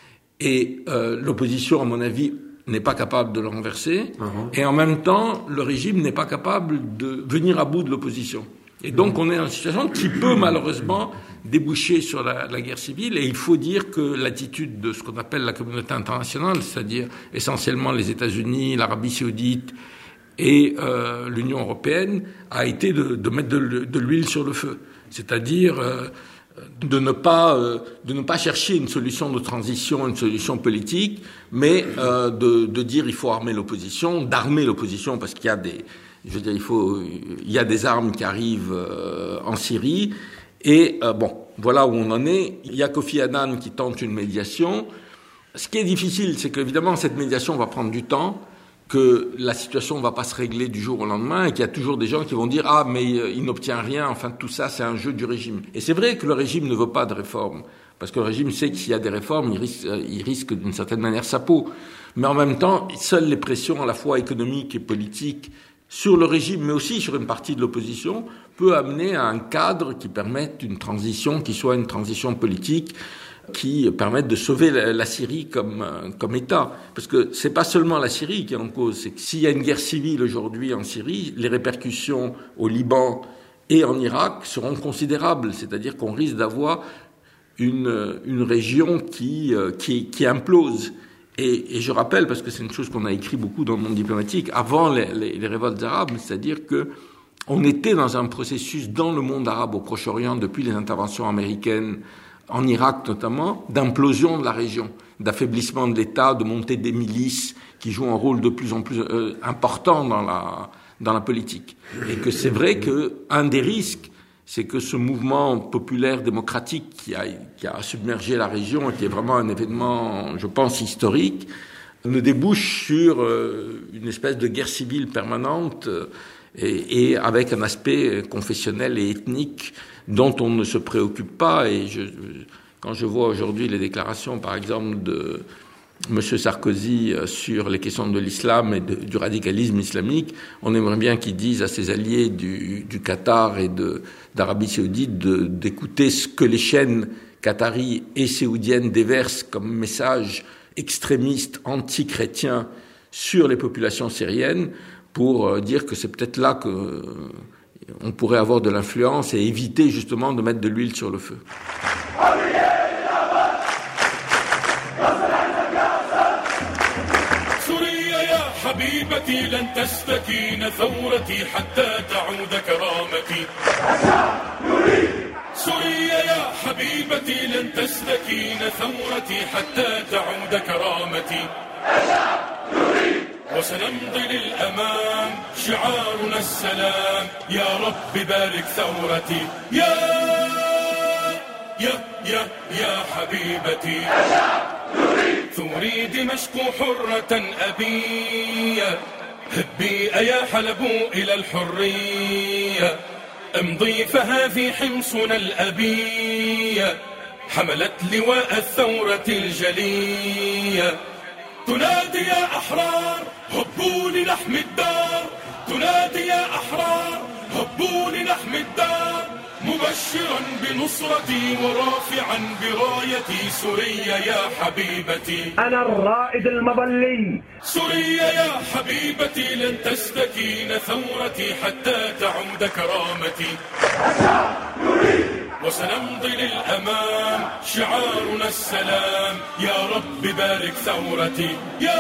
et euh, l'opposition, à mon avis, n'est pas capable de le renverser. Uh-huh. Et en même temps, le régime n'est pas capable de venir à bout de l'opposition. Et donc, on est dans une situation qui peut malheureusement déboucher sur la, la guerre civile. Et il faut dire que l'attitude de ce qu'on appelle la communauté internationale, c'est-à-dire essentiellement les États-Unis, l'Arabie saoudite, et euh, l'Union européenne a été de, de mettre de, de l'huile sur le feu, c'est-à-dire euh, de ne pas euh, de ne pas chercher une solution de transition, une solution politique, mais euh, de, de dire il faut armer l'opposition, d'armer l'opposition parce qu'il y a des, je veux dire, il faut, il y a des armes qui arrivent euh, en Syrie et euh, bon, voilà où on en est. Il y a Kofi Annan qui tente une médiation. Ce qui est difficile, c'est qu'évidemment cette médiation va prendre du temps, que la situation ne va pas se régler du jour au lendemain et qu'il y a toujours des gens qui vont dire « Ah, mais il n'obtient rien, enfin tout ça c'est un jeu du régime ». Et c'est vrai que le régime ne veut pas de réformes, parce que le régime sait que s'il y a des réformes, il risque, il risque d'une certaine manière sa peau. Mais en même temps, seules les pressions à la fois économiques et politiques sur le régime, mais aussi sur une partie de l'opposition, peut amener à un cadre qui permette une transition, qui soit une transition politique, qui permettent de sauver la, la Syrie comme, comme État. Parce que c'est pas seulement la Syrie qui est en cause, c'est que s'il y a une guerre civile aujourd'hui en Syrie, les répercussions au Liban et en Irak seront considérables. C'est-à-dire qu'on risque d'avoir une, une région qui, qui, qui implose. Et, et je rappelle, parce que c'est une chose qu'on a écrit beaucoup dans le monde diplomatique, avant les, les, les révoltes arabes, c'est-à-dire que on était dans un processus dans le monde arabe au Proche-Orient depuis les interventions américaines, en Irak notamment, d'implosion de la région, d'affaiblissement de l'État, de montée des milices qui jouent un rôle de plus en plus euh, important dans la, dans la politique. Et que c'est vrai qu'un des risques, c'est que ce mouvement populaire démocratique qui a, qui a submergé la région et qui est vraiment un événement, je pense, historique, ne débouche sur euh, une espèce de guerre civile permanente. et, et avec un aspect confessionnel et ethnique dont on ne se préoccupe pas. Et je, quand je vois aujourd'hui les déclarations, par exemple, de M. Sarkozy sur les questions de l'islam et de, du radicalisme islamique, on aimerait bien qu'il dise à ses alliés du, du Qatar et de, d'Arabie saoudite de, d'écouter ce que les chaînes qataries et saoudiennes déversent comme message extrémiste, anti-chrétien sur les populations syriennes, pour dire que c'est peut-être là qu'on pourrait avoir de l'influence et éviter justement de mettre de l'huile sur le feu. حبيبتي لن تستكين ثورتي حتى تعود كرامتي سوريا يا حبيبتي لن تستكين ثورتي حتى تعود كرامتي وسنمضي للأمام شعارنا السلام يا رب بارك ثورتي يا يا يا يا حبيبتي ثوري دمشق حرة أبية هبي أيا حلب إلى الحرية امضي فهذه حمصنا الأبية حملت لواء الثورة الجلية تنادي يا أحرار هبوا للحم الدار تنادي يا أحرار هبوا للحم الدار مبشرا بنصرتي ورافعا برايتي سوريا يا حبيبتي أنا الرائد المظلي سوريا يا حبيبتي لن تستكين ثورتي حتى تعود كرامتي وسنمضي للأمام شعارنا السلام يا رب بارك ثورتي يا.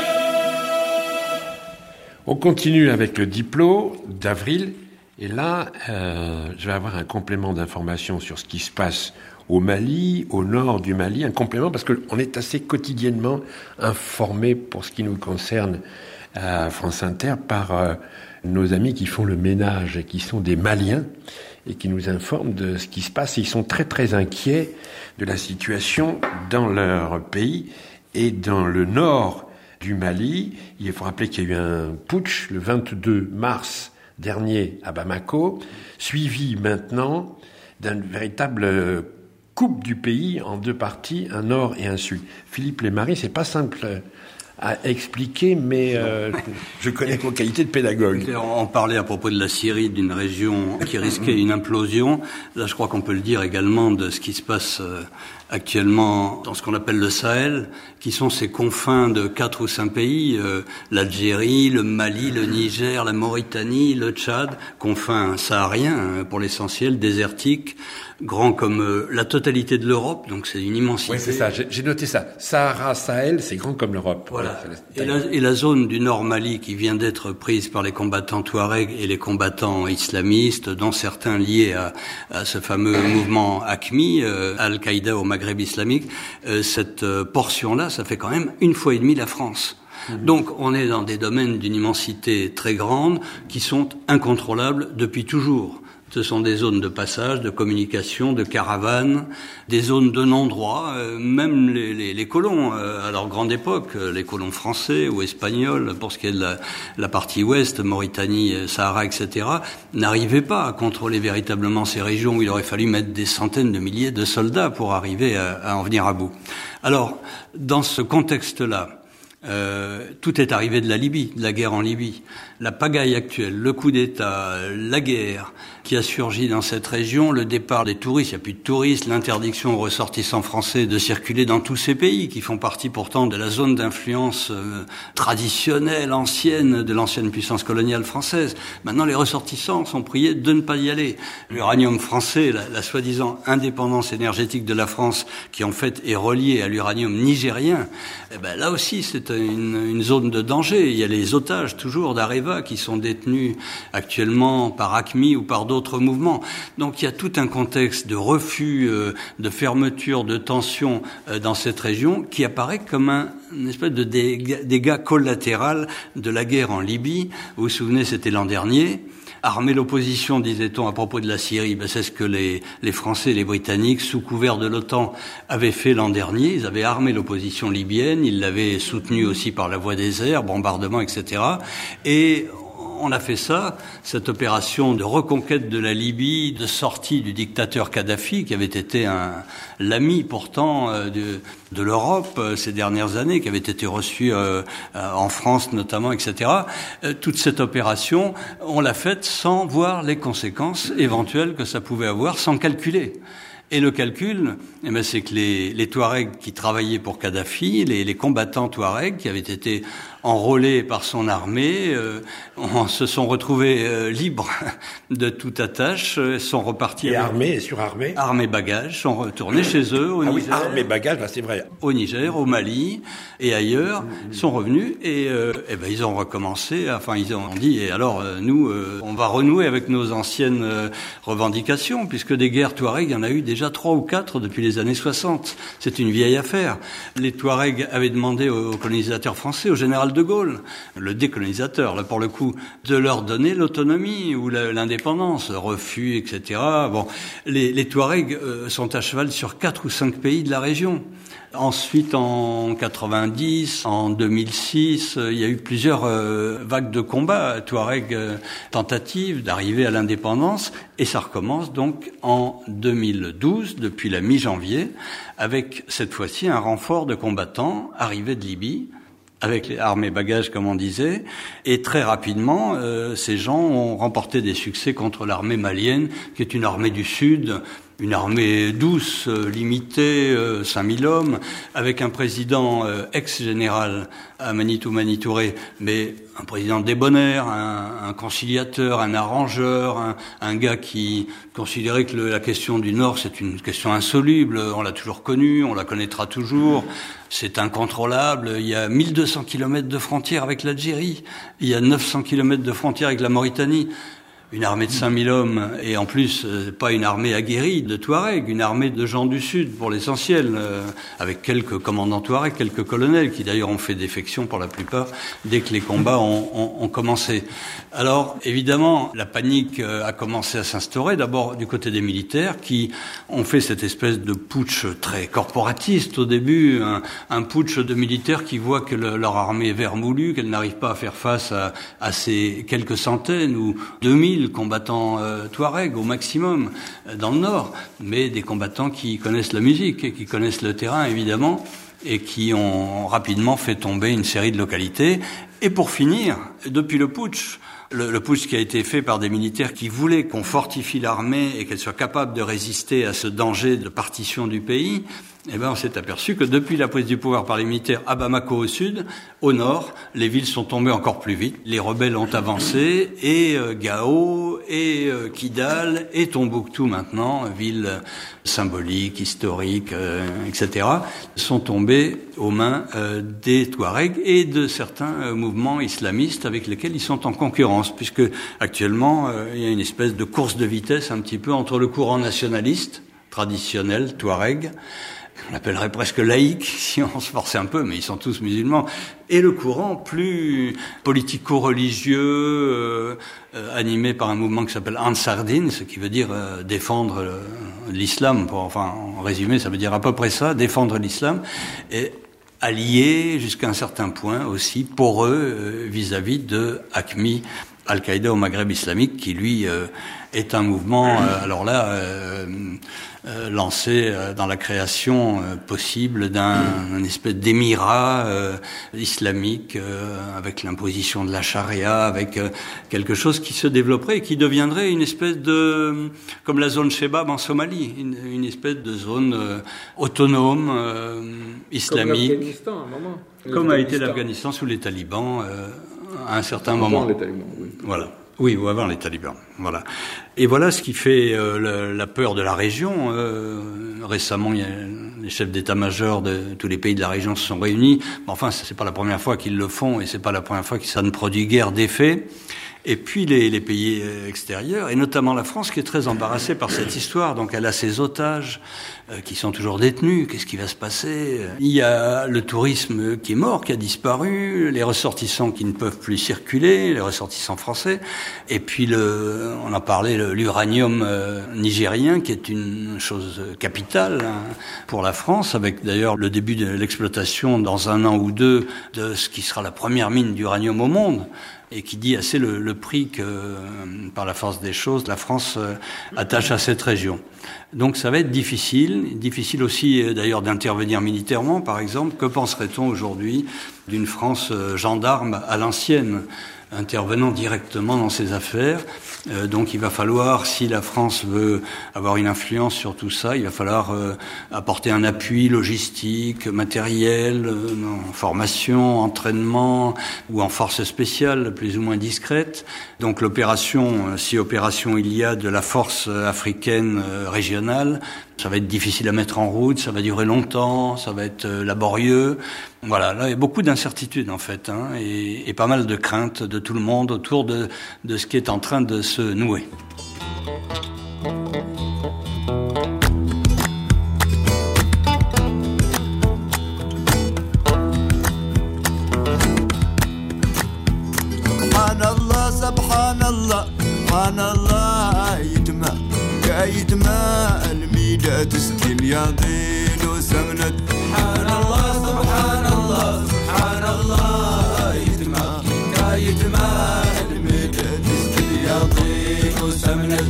On continue avec le diplôme d'Avril. Et là, euh, je vais avoir un complément d'information sur ce qui se passe au Mali, au nord du Mali, un complément parce qu'on est assez quotidiennement informé pour ce qui nous concerne à France Inter par euh, nos amis qui font le ménage et qui sont des Maliens et qui nous informent de ce qui se passe. Et ils sont très très inquiets de la situation dans leur pays et dans le nord du Mali. Il faut rappeler qu'il y a eu un putsch le vingt-deux mars dernier à Bamako, suivi maintenant d'une véritable coupe du pays en deux parties, un nord et un sud. Philippe Lémarie, c'est pas simple à expliquer, mais euh, je connais vos qualités de pédagogue. On parlait à propos de la Syrie, d'une région qui risquait une implosion. Là, je crois qu'on peut le dire également de ce qui se passe actuellement dans ce qu'on appelle le Sahel, qui sont ces confins de quatre ou cinq pays, euh, l'Algérie, le Mali, le Niger, la Mauritanie, le Tchad, confins sahariens pour l'essentiel, désertiques, grands comme euh, la totalité de l'Europe, donc c'est une immensité. Oui, c'est ça, j'ai, j'ai noté ça. Sahara, Sahel, c'est grand comme l'Europe. Voilà. Ouais, et, la, et la zone du Nord Mali qui vient d'être prise par les combattants Touaregs et les combattants islamistes, dont certains liés à, à ce fameux mouvement AQMI, euh, Al-Qaïda au Maghreb islamique, euh, cette euh, portion-là, ça fait quand même une fois et demie la France. Mmh. Donc on est dans des domaines d'une immensité très grande qui sont incontrôlables depuis toujours. Ce sont des zones de passage, de communication, de caravanes, des zones de non-droit. Euh, même les, les, les colons, euh, à leur grande époque, euh, les colons français ou espagnols, pour ce qui est de la, la partie ouest, Mauritanie, Sahara, et cetera, n'arrivaient pas à contrôler véritablement ces régions où il aurait fallu mettre des centaines de milliers de soldats pour arriver à, à en venir à bout. Alors, dans ce contexte-là, Euh, tout est arrivé de la Libye, de la guerre en Libye. La pagaille actuelle, le coup d'État, la guerre qui a surgi dans cette région, le départ des touristes, il n'y a plus de touristes, l'interdiction aux ressortissants français de circuler dans tous ces pays qui font partie pourtant de la zone d'influence euh, traditionnelle, ancienne, de l'ancienne puissance coloniale française. Maintenant, les ressortissants sont priés de ne pas y aller. L'uranium français, la, la soi-disant indépendance énergétique de la France, qui en fait est reliée à l'uranium nigérien, eh ben, là aussi, c'est une, une zone de danger. Il y a les otages, toujours, d'Areva, qui sont détenus actuellement par AQMI ou par d'autres mouvements. Donc il y a tout un contexte de refus, euh, de fermeture, de tension euh, dans cette région qui apparaît comme un, une espèce de dégât, dégât collatéral de la guerre en Libye. Vous vous souvenez, c'était l'an dernier. Armer l'opposition, disait-on, à propos de la Syrie, ben c'est ce que les, les Français et les Britanniques, sous couvert de l'OTAN, avaient fait l'an dernier. Ils avaient armé l'opposition libyenne, ils l'avaient soutenue aussi par la voie des airs, bombardements, et cetera. Et on a fait ça, cette opération de reconquête de la Libye, de sortie du dictateur Kadhafi, qui avait été un, l'ami pourtant euh, de, de l'Europe euh, ces dernières années, qui avait été reçu euh, euh, en France notamment, et cetera. Euh, toute cette opération, on l'a faite sans voir les conséquences éventuelles que ça pouvait avoir, sans calculer. Et le calcul, eh ben, c'est que les, les Touaregs qui travaillaient pour Kadhafi, les, les combattants Touaregs qui avaient été enrôlés par son armée, euh, on, se sont retrouvés euh, libres de toute attache, euh, sont repartis... Et armés et surarmés. Armés bagages, sont retournés chez eux au ah Niger. Oui, armés bagages, bah c'est vrai. Au Niger, au Mali et ailleurs, mmh. sont revenus et, euh, et ben, ils ont recommencé, enfin ils ont dit, et alors euh, nous, euh, on va renouer avec nos anciennes euh, revendications, puisque des guerres Touaregs, il y en a eu déjà trois ou quatre depuis les années soixante. C'est une vieille affaire. Les Touaregs avaient demandé aux colonisateurs français, au général de Gaulle, le décolonisateur, là pour le coup, de leur donner l'autonomie ou l'indépendance, refus, et cetera. Bon, les, les Touaregs euh, sont à cheval sur quatre ou cinq pays de la région. Ensuite, en quatre-vingt-dix, en deux mille six, euh, il y a eu plusieurs euh, vagues de combats Touareg, euh, tentatives d'arriver à l'indépendance, et ça recommence donc en deux mille douze, depuis la mi-janvier, avec cette fois-ci un renfort de combattants arrivés de Libye, avec les armées bagages, comme on disait, et très rapidement, euh, ces gens ont remporté des succès contre l'armée malienne, qui est une armée du Sud, une armée douce, euh, limitée, euh, cinq mille hommes, avec un président euh, ex-général à Manitou Mani Touré, mais un président débonnaire, un, un conciliateur, un arrangeur, un, un gars qui considérait que le, la question du Nord, c'est une question insoluble, on l'a toujours connue, on la connaîtra toujours, c'est incontrôlable, il y a mille deux cents kilomètres de frontières avec l'Algérie, il y a neuf cents kilomètres de frontières avec la Mauritanie. Une armée de cinq mille hommes, et en plus, euh, pas une armée aguerrie de Touaregs, une armée de gens du Sud, pour l'essentiel, euh, avec quelques commandants Touaregs, quelques colonels, qui d'ailleurs ont fait défection pour la plupart, dès que les combats ont, ont, ont commencé. Alors, évidemment, la panique euh, a commencé à s'instaurer, d'abord du côté des militaires, qui ont fait cette espèce de putsch très corporatiste au début, un, un putsch de militaires qui voient que le, leur armée est vermoulue, qu'elle n'arrive pas à faire face à, à ces quelques centaines ou deux mille combattants euh, Touaregs au maximum euh, dans le Nord, mais des combattants qui connaissent la musique et qui connaissent le terrain évidemment et qui ont rapidement fait tomber une série de localités. Et pour finir, depuis le putsch, le, le putsch qui a été fait par des militaires qui voulaient qu'on fortifie l'armée et qu'elle soit capable de résister à ce danger de partition du pays, eh ben, on s'est aperçu que depuis la prise du pouvoir par les militaires à Bamako au sud, au nord, les villes sont tombées encore plus vite. Les rebelles ont avancé et euh, Gao et euh, Kidal et Tombouctou maintenant, ville symbolique, historique, euh, et cetera, sont tombés aux mains euh, des Touaregs et de certains euh, mouvements islamistes avec lesquels ils sont en concurrence, puisque actuellement euh, il y a une espèce de course de vitesse un petit peu entre le courant nationaliste traditionnel Touareg, on appellerait presque laïque, si on se forçait un peu, mais ils sont tous musulmans, et le courant plus politico-religieux, euh, euh, animé par un mouvement qui s'appelle Ansar Din, ce qui veut dire euh, défendre euh, l'islam, pour, enfin, en résumé, ça veut dire à peu près ça, défendre l'islam, et allié jusqu'à un certain point aussi poreux euh, vis-à-vis de Aqmi, Al-Qaïda au Maghreb islamique, qui lui euh, est un mouvement, euh, alors là, euh, euh, lancé euh, dans la création euh, possible d'un un espèce d'émirat euh, islamique euh, avec l'imposition de la charia, avec euh, quelque chose qui se développerait et qui deviendrait une espèce de, comme la zone Shebab en Somalie, une, une espèce de zone euh, autonome, euh, islamique, comme l'Afghanistan à un moment. Comme a été l'Afghanistan sous les talibans euh, à un certain avant moment. Les talibans, oui. Voilà. Oui, ou avant les talibans. Voilà. Et voilà ce qui fait euh, la, la peur de la région. Euh, récemment, il y a les chefs d'état-major de tous les pays de la région se sont réunis. Mais enfin, c'est pas la première fois qu'ils le font et c'est pas la première fois que ça ne produit guère d'effet. Et puis les, les pays extérieurs, et notamment la France, qui est très embarrassée par cette histoire. Donc elle a ses otages euh, qui sont toujours détenus. Qu'est-ce qui va se passer? Il y a le tourisme qui est mort, qui a disparu, les ressortissants qui ne peuvent plus circuler, les ressortissants français. Et puis, le, on en parlait, l'uranium euh, nigérien, qui est une chose capitale hein, pour la France, avec d'ailleurs le début de l'exploitation dans un an ou deux de ce qui sera la première mine d'uranium au monde. et qui dit assez le, le prix que, euh, par la force des choses, la France euh, attache à cette région. Donc ça va être difficile, difficile aussi euh, d'ailleurs d'intervenir militairement, par exemple. Que penserait-on aujourd'hui d'une France euh, gendarme à l'ancienne, intervenant directement dans ses affaires? Euh, donc il va falloir, si la France veut avoir une influence sur tout ça, il va falloir euh, apporter un appui logistique, matériel, euh, en formation, entraînement ou en force spéciale plus ou moins discrète. Donc l'opération, si opération il y a de la force africaine euh, régionale, ça va être difficile à mettre en route, ça va durer longtemps, ça va être euh, laborieux. Voilà, là il y a beaucoup d'incertitudes en fait, hein, et, et pas mal de craintes de tout le monde autour de, de ce qui est en train de se nouer. Subhanallah, subhanallah, subhanallah, yitma, yitma, al-mida tistil yadin وسمنت. Subhanallah, subhanallah, subhanallah, yitma, yitma, al-mida tistil yadin وسمنت.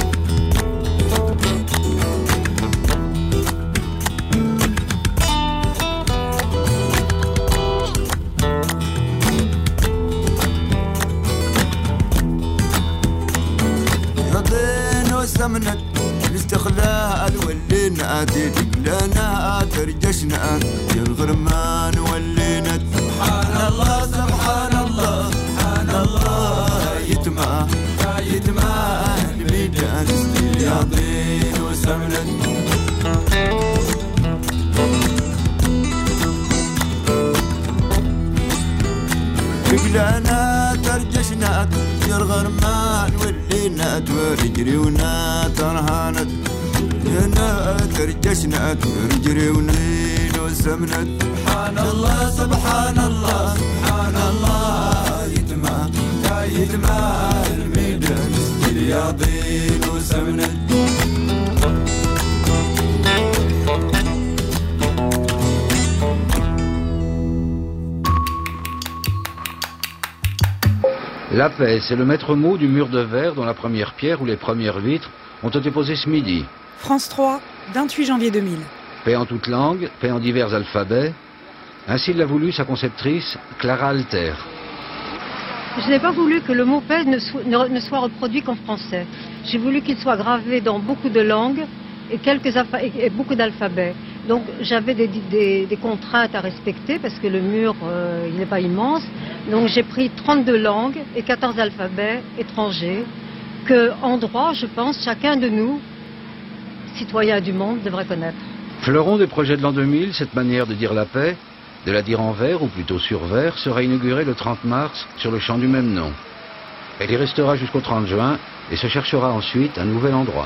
سمنت الاستقلال ولينا تيتك لنا ترجشنا يا الغرمان ولينا. سبحان الله سبحان الله سبحان الله يتما يتما الميدان الياضين وسمنت. رجلنا ترجشنا يا الغرمان ولينا تورجري ونا ترهانت لنا ترجشنا تورجري ونين وسمنت. سبحان الله سبحان الله سبحان الله يتما يتما الميدان الياضين وسمنت. La paix, c'est le maître mot du mur de verre dont la première pierre ou les premières vitres ont été posées ce midi. France trois, vingt-huit janvier deux mille. Paix en toutes langues, paix en divers alphabets. Ainsi l'a voulu sa conceptrice, Clara Alter. Je n'ai pas voulu que le mot paix ne soit, ne, ne soit reproduit qu'en français. J'ai voulu qu'il soit gravé dans beaucoup de langues et, quelques alpha, et, et beaucoup d'alphabets. Donc j'avais des, des, des contraintes à respecter parce que le mur, euh, il n'est pas immense. Donc j'ai pris trente-deux langues et quatorze alphabets étrangers que, en droit, je pense, chacun de nous, citoyens du monde, devrait connaître. Fleuron des projets de l'an deux mille, cette manière de dire la paix, de la dire en vers ou plutôt sur vers, sera inaugurée le trente mars sur le champ du même nom. Elle y restera jusqu'au trente juin et se cherchera ensuite un nouvel endroit.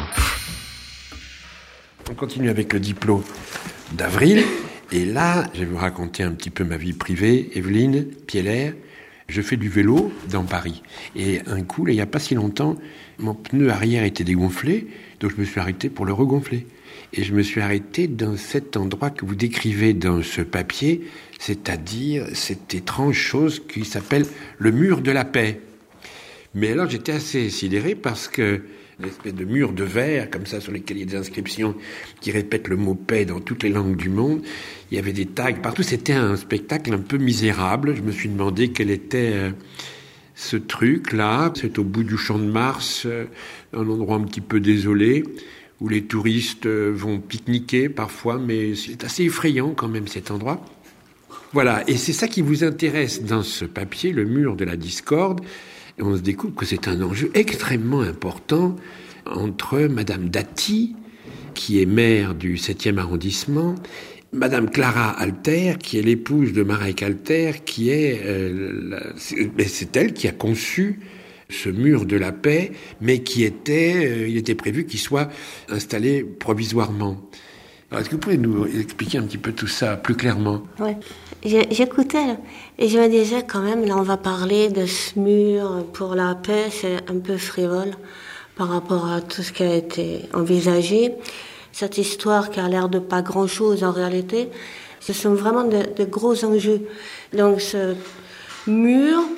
On continue avec le diplôme d'avril. Et là, je vais vous raconter un petit peu ma vie privée. Evelyne Pieller, je fais du vélo dans Paris. Et un coup, là, il n'y a pas si longtemps, mon pneu arrière était dégonflé, donc je me suis arrêté pour le regonfler. Et je me suis arrêté dans cet endroit que vous décrivez dans ce papier, c'est-à-dire cette étrange chose qui s'appelle le mur de la paix. Mais alors, j'étais assez sidéré parce que une espèce de mur de verre, comme ça, sur lesquels il y a des inscriptions qui répètent le mot paix dans toutes les langues du monde. Il y avait des tags partout. C'était un spectacle un peu misérable. Je me suis demandé quel était euh, ce truc-là. C'est au bout du Champ de Mars, euh, un endroit un petit peu désolé, où les touristes euh, vont pique-niquer parfois, mais c'est assez effrayant quand même, cet endroit. Voilà, et c'est ça qui vous intéresse dans ce papier, le mur de la discorde. Et on se découvre que c'est un enjeu extrêmement important entre Madame Dati, qui est maire du septième arrondissement, Madame Clara Alter, qui est l'épouse de Marek Alter, qui est, euh, la, c'est, c'est elle qui a conçu ce mur de la paix, mais qui était, euh, il était prévu qu'il soit installé provisoirement. Alors, est-ce que vous pouvez nous expliquer un petit peu tout ça plus clairement ? Oui, j'écoutais là, et je me disais quand même, là on va parler de ce mur pour la paix, c'est un peu frivole par rapport à tout ce qui a été envisagé. Cette histoire qui a l'air de pas grand-chose en réalité, ce sont vraiment de, de gros enjeux. Donc ce mur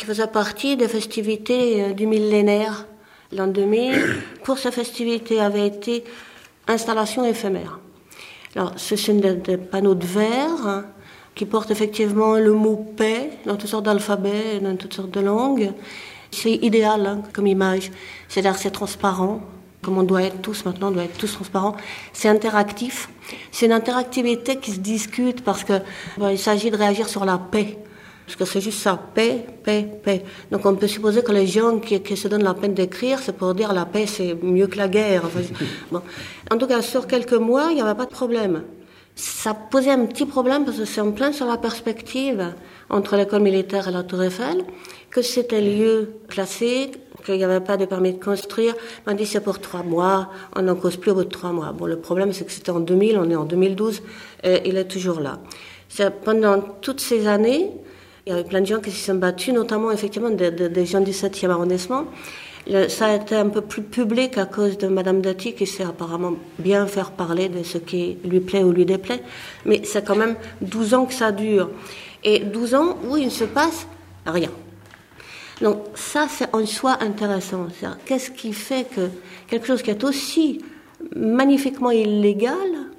qui faisait partie des festivités du millénaire, l'an deux mille. Pour ces festivités avait été installation éphémère. Alors, ce sont des, des panneaux de verre hein, qui portent effectivement le mot paix dans toutes sortes d'alphabets, dans toutes sortes de langues. C'est idéal hein, comme image. C'est-à-dire c'est transparent, comme on doit être tous maintenant, on doit être tous transparents. C'est interactif. C'est une interactivité qui se discute parce que bon, il s'agit de réagir sur la paix. Parce que c'est juste ça, paix, paix, paix. Donc on peut supposer que les gens qui, qui se donnent la peine d'écrire, c'est pour dire la paix c'est mieux que la guerre. Enfin, bon. En tout cas, sur quelques mois, il n'y avait pas de problème. Ça posait un petit problème parce que c'est en plein sur la perspective entre l'école militaire et la Tour Eiffel, que c'était lieu classé, qu'il n'y avait pas de permis de construire. On m'a dit c'est pour trois mois, on n'en cause plus au bout de trois mois. Bon, le problème c'est que c'était en deux mille, on est en deux mille douze, et il est toujours là. C'est pendant toutes ces années, il y avait plein de gens qui se sont battus, notamment effectivement des, des, des gens du septième arrondissement. Le, ça a été un peu plus public à cause de Madame Dati qui sait apparemment bien faire parler de ce qui lui plaît ou lui déplaît. Mais c'est quand même douze ans que ça dure. Et douze ans où il ne se passe rien. Donc ça, c'est en soi intéressant. C'est-à-dire, qu'est-ce qui fait que quelque chose qui est aussi magnifiquement illégal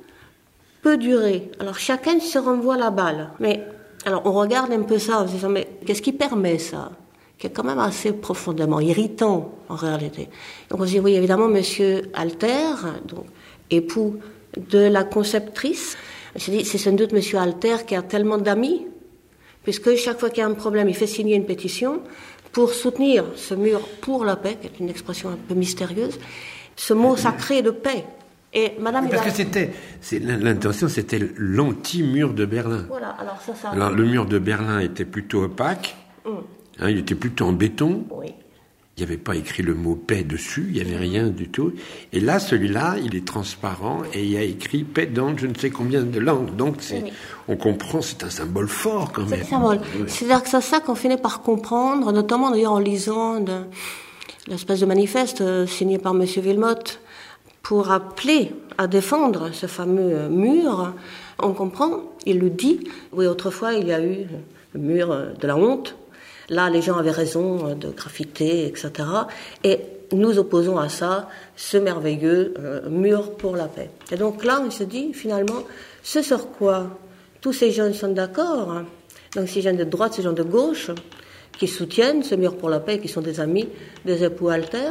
peut durer? Alors chacun se renvoie la balle. Mais alors on regarde un peu ça en se disant, mais qu'est-ce qui permet ça? Qui est quand même assez profondément irritant en réalité. Donc on se dit, oui, évidemment, Monsieur Alter, donc époux de la conceptrice, on se dit, c'est sans doute Monsieur Alter qui a tellement d'amis, puisque chaque fois qu'il y a un problème, il fait signer une pétition pour soutenir ce mur pour la paix, qui est une expression un peu mystérieuse, ce mot sacré de paix. Et Madame Parce que c'était, c'est, l'intention, c'était l'anti-mur de Berlin. Voilà, alors ça, ça... Alors, le mur de Berlin était plutôt opaque, mm. hein, il était plutôt en béton. Oui. Il n'y avait pas écrit le mot paix dessus, il n'y avait rien du tout. Et là, celui-là, il est transparent et il y a écrit paix dans je ne sais combien de langues. Donc, c'est, oui. on comprend, c'est un symbole fort quand même. C'est un symbole. Oui. C'est-à-dire que c'est ça qu'on finit par comprendre, notamment d'ailleurs en lisant de, l'espèce de manifeste euh, signé par Monsieur Wilmot pour appeler à défendre ce fameux mur. On comprend, il le dit. Oui, autrefois, il y a eu le mur de la honte. Là, les gens avaient raison de graffiter, et cetera. Et nous opposons à ça ce merveilleux euh, mur pour la paix. Et donc là, on se dit, finalement, ce sur quoi tous ces gens sont d'accord, hein, donc ces gens de droite, ces gens de gauche, qui soutiennent ce mur pour la paix, qui sont des amis des époux Alter,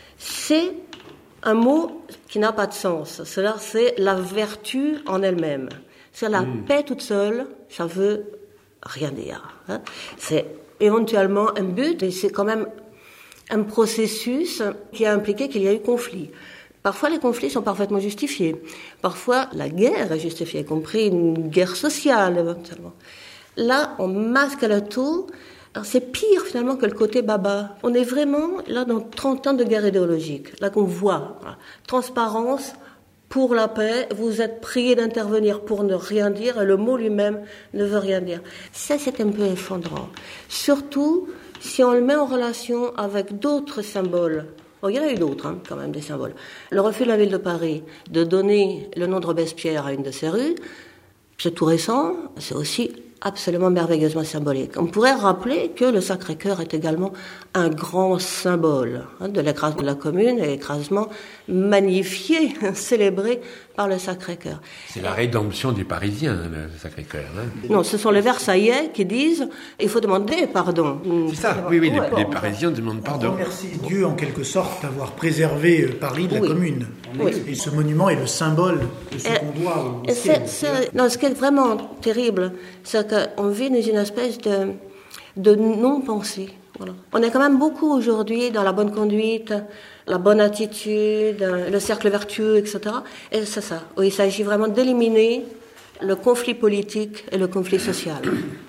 c'est un mot qui n'a pas de sens. Cela, c'est la vertu en elle-même. C'est la mmh. paix toute seule, ça veut rien dire. Hein. C'est éventuellement un but, et c'est quand même un processus qui a impliqué qu'il y a eu conflit. Parfois, les conflits sont parfaitement justifiés. Parfois, la guerre est justifiée, y compris une guerre sociale, éventuellement. Là, on masque le tout. Alors, c'est pire, finalement, que le côté baba. On est vraiment, là, dans trente ans de guerre idéologique. Là qu'on voit. Voilà. Transparence pour la paix. Vous êtes prié d'intervenir pour ne rien dire, et le mot lui-même ne veut rien dire. Ça, c'est un peu effondrant. Surtout si on le met en relation avec d'autres symboles. Bon, il y en a eu d'autres, hein, quand même, des symboles. Le refus de la ville de Paris de donner le nom de Robespierre à une de ses rues, c'est tout récent, c'est aussi absolument merveilleusement symbolique. On pourrait rappeler que le Sacré-Cœur est également un grand symbole hein, de l'écrasement de la Commune, et écrasement magnifié, célébré par le Sacré-Cœur. C'est la rédemption des Parisiens, le Sacré-Cœur. Hein. Non, ce sont les Versaillais qui disent il faut demander pardon. C'est ça, oui, oui, les, ouais, les Parisiens demandent pardon. On remercie Dieu en quelque sorte d'avoir préservé Paris de la oui. Commune. Oui. Et ce monument est le symbole de ce et, qu'on doit au c'est, c'est, non, ce qui est vraiment terrible, c'est qu'on vit dans une espèce de, de non-pensée. Voilà. On est quand même beaucoup aujourd'hui dans la bonne conduite, la bonne attitude, le cercle vertueux, et cetera. Et c'est ça, où il s'agit vraiment d'éliminer le conflit politique et le conflit social.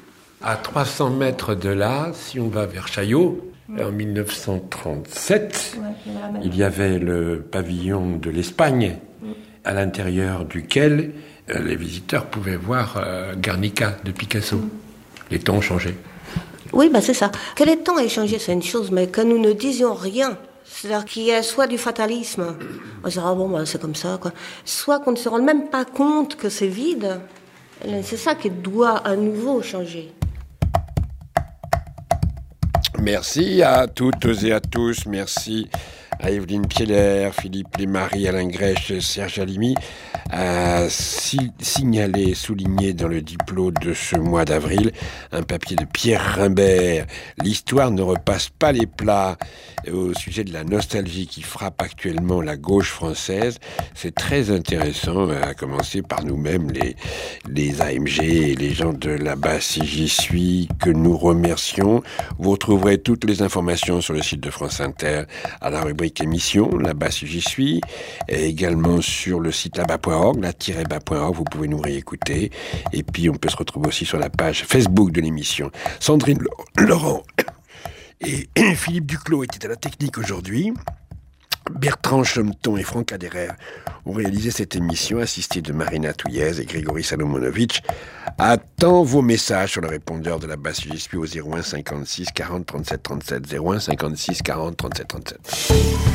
À trois cents mètres de là, si on va vers Chaillot, ouais. en mille neuf cent trente-sept, ouais, il y avait le pavillon de l'Espagne, ouais. à l'intérieur duquel euh, les visiteurs pouvaient voir euh, Guernica de Picasso. Ouais. Les temps ont changé. Oui, bah c'est ça. Que les temps aient changé, c'est une chose, mais que nous ne disions rien. C'est-à-dire qu'il y a soit du fatalisme, on se dit, ah bon, bah, c'est comme ça, quoi. Soit qu'on ne se rende même pas compte que c'est vide. C'est ça qui doit à nouveau changer. Merci à toutes et à tous. Merci à Evelyne Pieller, Philippe Lémarie, Alain Grèche, Serge Halimi, a si, signalé, souligné dans le diplôme de ce mois d'avril un papier de Pierre Rimbert. L'histoire ne repasse pas les plats au sujet de la nostalgie qui frappe actuellement la gauche française. C'est très intéressant, à commencer par nous-mêmes, les, les A M G et les gens de là-bas, si j'y suis, que nous remercions. Vous retrouverez toutes les informations sur le site de France Inter à la rubrique émission, là-bas si j'y suis, et également sur le site là-bas point org, là-bas point org, vous pouvez nous réécouter, et puis on peut se retrouver aussi sur la page Facebook de l'émission. Sandrine Laurent et Philippe Duclos étaient à la technique aujourd'hui. Bertrand Chometon et Franck Aderer ont réalisé cette émission, assistés de Marina Touillez et Grégory Salomonovitch. Attends vos messages sur le répondeur de la base si j'y suis au zéro un cinquante-six quarante trente-sept trente-sept, zéro un cinquante-six quarante trente-sept trente-sept.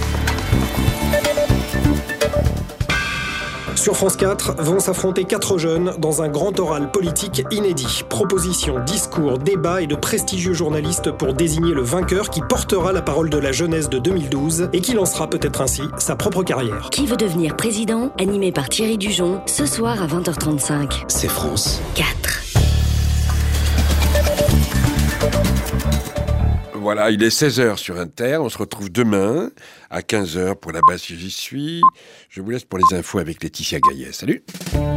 Sur France quatre, vont s'affronter quatre jeunes dans un grand oral politique inédit. Propositions, discours, débats et de prestigieux journalistes pour désigner le vainqueur qui portera la parole de la jeunesse de deux mille douze et qui lancera peut-être ainsi sa propre carrière. Qui veut devenir président, animé par Thierry Dujon, ce soir à vingt heures trente-cinq. C'est France quatre. Voilà, il est seize heures sur Inter. On se retrouve demain à quinze heures pour la base si j'y suis. Je vous laisse pour les infos avec Laetitia Gaillet. Salut!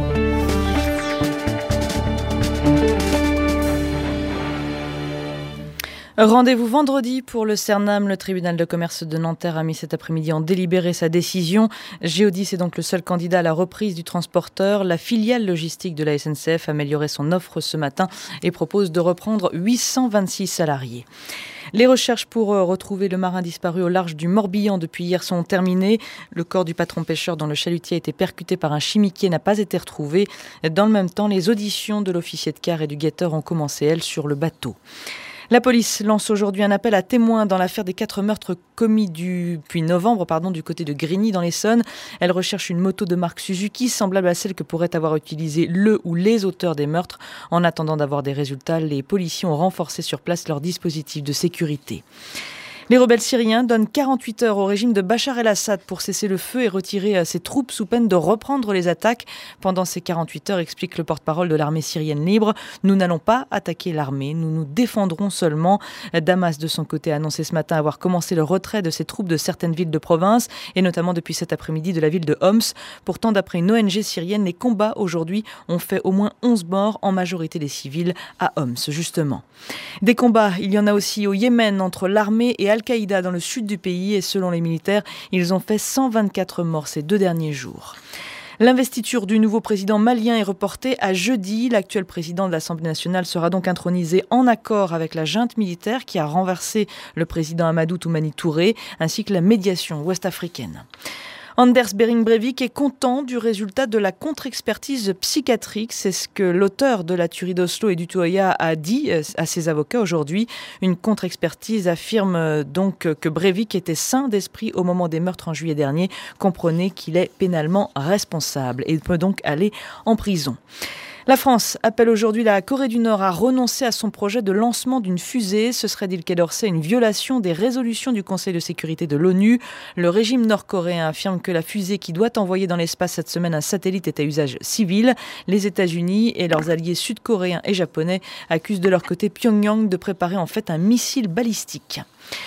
Rendez-vous vendredi pour le Cernam. Le tribunal de commerce de Nanterre a mis cet après-midi en délibéré sa décision. Géodis est donc le seul candidat à la reprise du transporteur. La filiale logistique de la S N C F a amélioré son offre ce matin et propose de reprendre huit cent vingt-six salariés. Les recherches pour retrouver le marin disparu au large du Morbihan depuis hier sont terminées. Le corps du patron pêcheur dont le chalutier a été percuté par un chimiquier n'a pas été retrouvé. Dans le même temps, les auditions de l'officier de quart et du guetteur ont commencé, elles, sur le bateau. La police lance aujourd'hui un appel à témoins dans l'affaire des quatre meurtres commis depuis novembre pardon, du côté de Grigny dans l'Essonne. Elle recherche une moto de marque Suzuki semblable à celle que pourraient avoir utilisée le ou les auteurs des meurtres. En attendant d'avoir des résultats, les policiers ont renforcé sur place leur dispositif de sécurité. Les rebelles syriens donnent quarante-huit heures au régime de Bachar el-Assad pour cesser le feu et retirer ses troupes sous peine de reprendre les attaques. Pendant ces quarante-huit heures, explique le porte-parole de l'armée syrienne libre, nous n'allons pas attaquer l'armée, nous nous défendrons seulement. Damas, de son côté, a annoncé ce matin avoir commencé le retrait de ses troupes de certaines villes de province, et notamment depuis cet après-midi de la ville de Homs. Pourtant, d'après une O N G syrienne, les combats aujourd'hui ont fait au moins onze morts, en majorité des civils, à Homs, justement. Des combats, il y en a aussi au Yémen entre l'armée et Al-Qaïda dans le sud du pays et selon les militaires, ils ont fait cent vingt-quatre morts ces deux derniers jours. L'investiture du nouveau président malien est reportée à jeudi. L'actuel président de l'Assemblée nationale sera donc intronisé en accord avec la junte militaire qui a renversé le président Amadou Toumani Touré ainsi que la médiation ouest-africaine. Anders Behring Breivik est content du résultat de la contre-expertise psychiatrique. C'est ce que l'auteur de la tuerie d'Oslo et d'Utøya a dit à ses avocats aujourd'hui. Une contre-expertise affirme donc que Breivik était sain d'esprit au moment des meurtres en juillet dernier. Comprenez qu'il est pénalement responsable et peut donc aller en prison. La France appelle aujourd'hui la Corée du Nord à renoncer à son projet de lancement d'une fusée. Ce serait, dit le Quai d'Orsay, une violation des résolutions du Conseil de sécurité de l'ONU. Le régime nord-coréen affirme que la fusée qui doit envoyer dans l'espace cette semaine un satellite est à usage civil. Les États-Unis et leurs alliés sud-coréens et japonais accusent de leur côté Pyongyang de préparer en fait un missile balistique.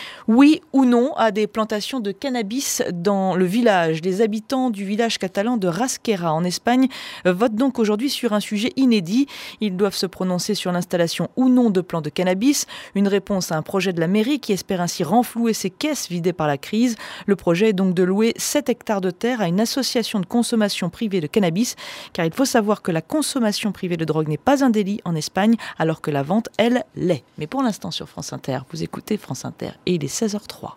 Oui ou non à des plantations de cannabis dans le village. Les habitants du village catalan de Rasquera en Espagne votent donc aujourd'hui sur un sujet inédit. Ils doivent se prononcer sur l'installation ou non de plants de cannabis. Une réponse à un projet de la mairie qui espère ainsi renflouer ses caisses vidées par la crise. Le projet est donc de louer sept hectares de terre à une association de consommation privée de cannabis. Car il faut savoir que la consommation privée de drogue n'est pas un délit en Espagne, alors que la vente, elle, l'est. Mais pour l'instant sur France Inter, vous écoutez France Inter et il est seize heures trois.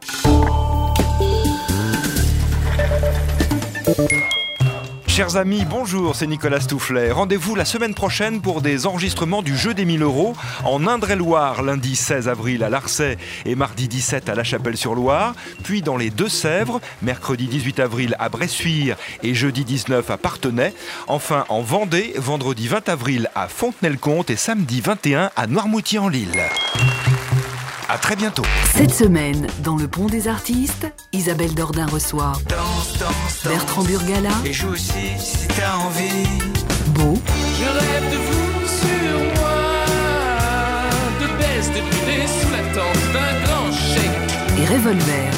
Chers amis, bonjour, c'est Nicolas Stoufflet. Rendez-vous la semaine prochaine pour des enregistrements du jeu des mille euros en Indre-et-Loire, lundi seize avril à Larçay et mardi dix-sept à La Chapelle-sur-Loire, puis dans les Deux-Sèvres, mercredi dix-huit avril à Bressuire et jeudi dix-neuf à Parthenay, enfin en Vendée, vendredi vingt avril à Fontenay-le-Comte et samedi vingt et un à Noirmoutier-en-l'Île. À très bientôt. Cette semaine, dans le Pont des Artistes, Isabelle Dordain reçoit danse, danse, Bertrand Burgala et joue aussi si t'as envie. Beau. Je rêve de vous sur moi, de baisse débrûlée sous la tente d'un grand chèque. Et Revolver.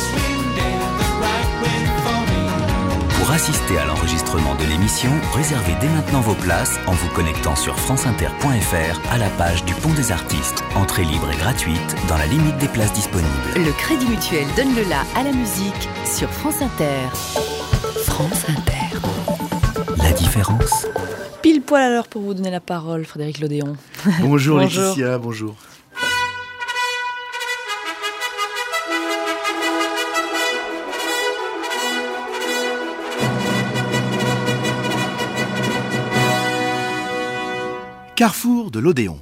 Pour assister à l'enregistrement de l'émission, réservez dès maintenant vos places en vous connectant sur franceinter point f r à la page du Pont des Artistes. Entrée libre et gratuite dans la limite des places disponibles. Le Crédit Mutuel donne le la à la musique sur France Inter. France Inter. La différence. Pile poil à l'heure pour vous donner la parole, Frédéric Lodéon. Bonjour, bonjour. Laetitia, bonjour. Carrefour de l'Odéon.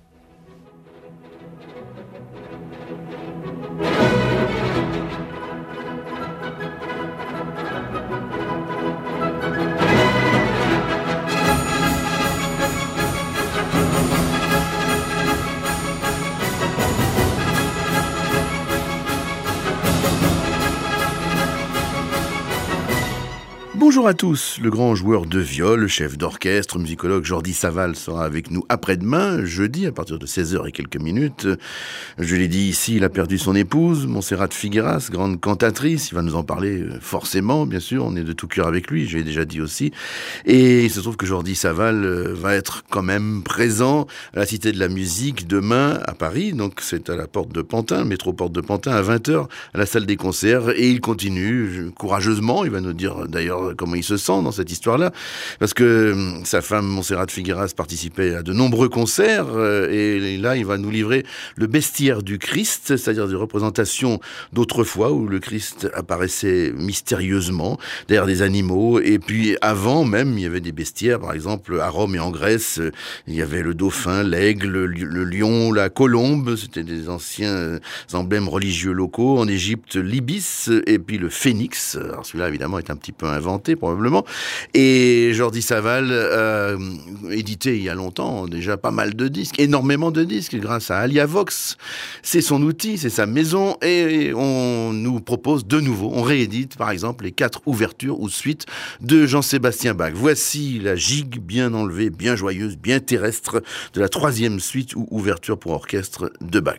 Bonjour à tous, le grand joueur de viol, chef d'orchestre, musicologue Jordi Savall sera avec nous après-demain, jeudi, à partir de seize heures et quelques minutes. Je l'ai dit ici, il a perdu son épouse, Montserrat Figueras, grande cantatrice, il va nous en parler forcément, bien sûr, on est de tout cœur avec lui, je l'ai déjà dit aussi. Et il se trouve que Jordi Savall va être quand même présent à la Cité de la Musique demain à Paris, donc c'est à la porte de Pantin, métro porte de Pantin, à vingt heures, à la salle des concerts, et il continue courageusement, il va nous dire d'ailleurs comment il se sent dans cette histoire-là, parce que sa femme Montserrat Figueras participait à de nombreux concerts, euh, et là il va nous livrer le bestiaire du Christ, c'est-à-dire des représentations d'autrefois où le Christ apparaissait mystérieusement derrière des animaux, et puis avant même il y avait des bestiaires, par exemple à Rome et en Grèce, il y avait le dauphin, l'aigle, le, le lion, la colombe, c'était des anciens emblèmes religieux locaux. En Égypte, l'ibis, et puis le phénix, alors celui-là évidemment est un petit peu inventé probablement, et Jordi Savall a euh, édité il y a longtemps déjà pas mal de disques, énormément de disques grâce à Aliavox. C'est son outil, c'est sa maison, et on nous propose de nouveau, on réédite par exemple les quatre ouvertures ou suites de Jean-Sébastien Bach. Voici la gigue bien enlevée, bien joyeuse, bien terrestre de la troisième suite ou ouverture pour orchestre de Bach.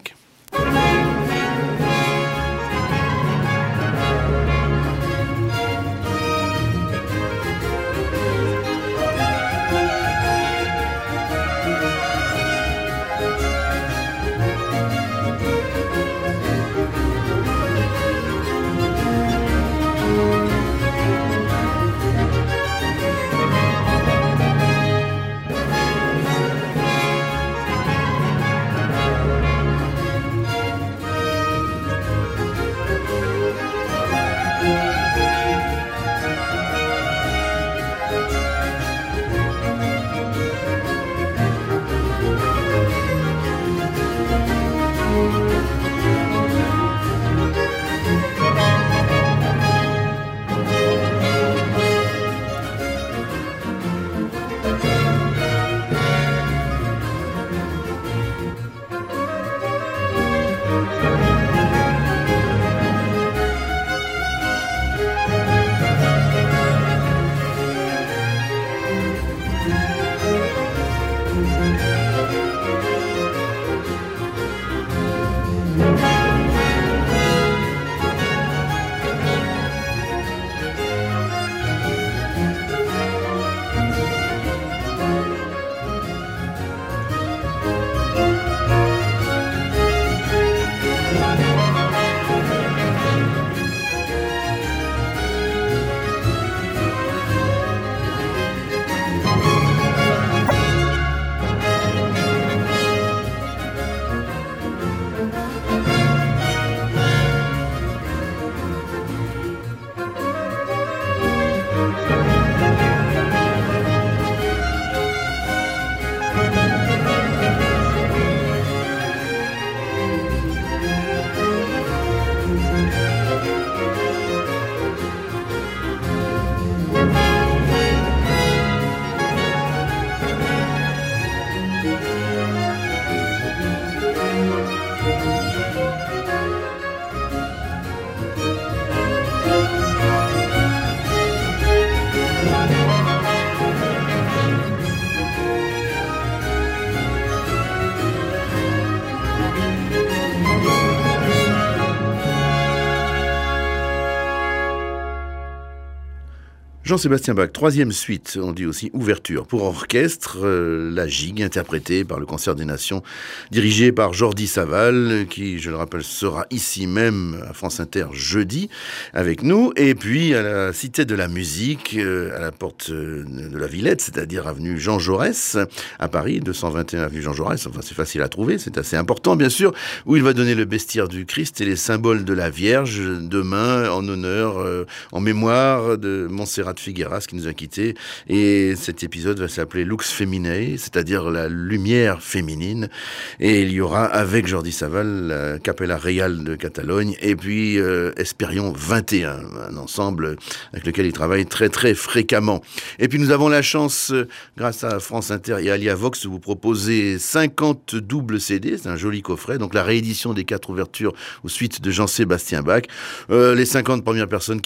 Jean-Sébastien Bach, troisième suite, on dit aussi ouverture pour orchestre, euh, la gigue interprétée par le Concert des Nations, dirigé par Jordi Saval, qui, je le rappelle, sera ici même à France Inter jeudi avec nous, et puis à la Cité de la Musique, euh, à la porte de la Villette, c'est-à-dire avenue Jean Jaurès, à Paris, deux cent vingt et un avenue Jean Jaurès, enfin c'est facile à trouver, c'est assez important bien sûr, où il va donner le bestiaire du Christ et les symboles de la Vierge, demain en honneur, euh, en mémoire de Montserrat Figueras qui nous a quittés, et cet épisode va s'appeler Lux Feminae, c'est-à-dire la lumière féminine, et il y aura avec Jordi Saval la Capella Real de Catalogne et puis euh, Espérion vingt et un, un ensemble avec lequel il travaille très très fréquemment. Et puis nous avons la chance, euh, grâce à France Inter et Alia Vox, de vous proposer cinquante doubles C D, c'est un joli coffret, donc la réédition des quatre ouvertures ou suites de Jean-Sébastien Bach. Euh, les cinquante premières personnes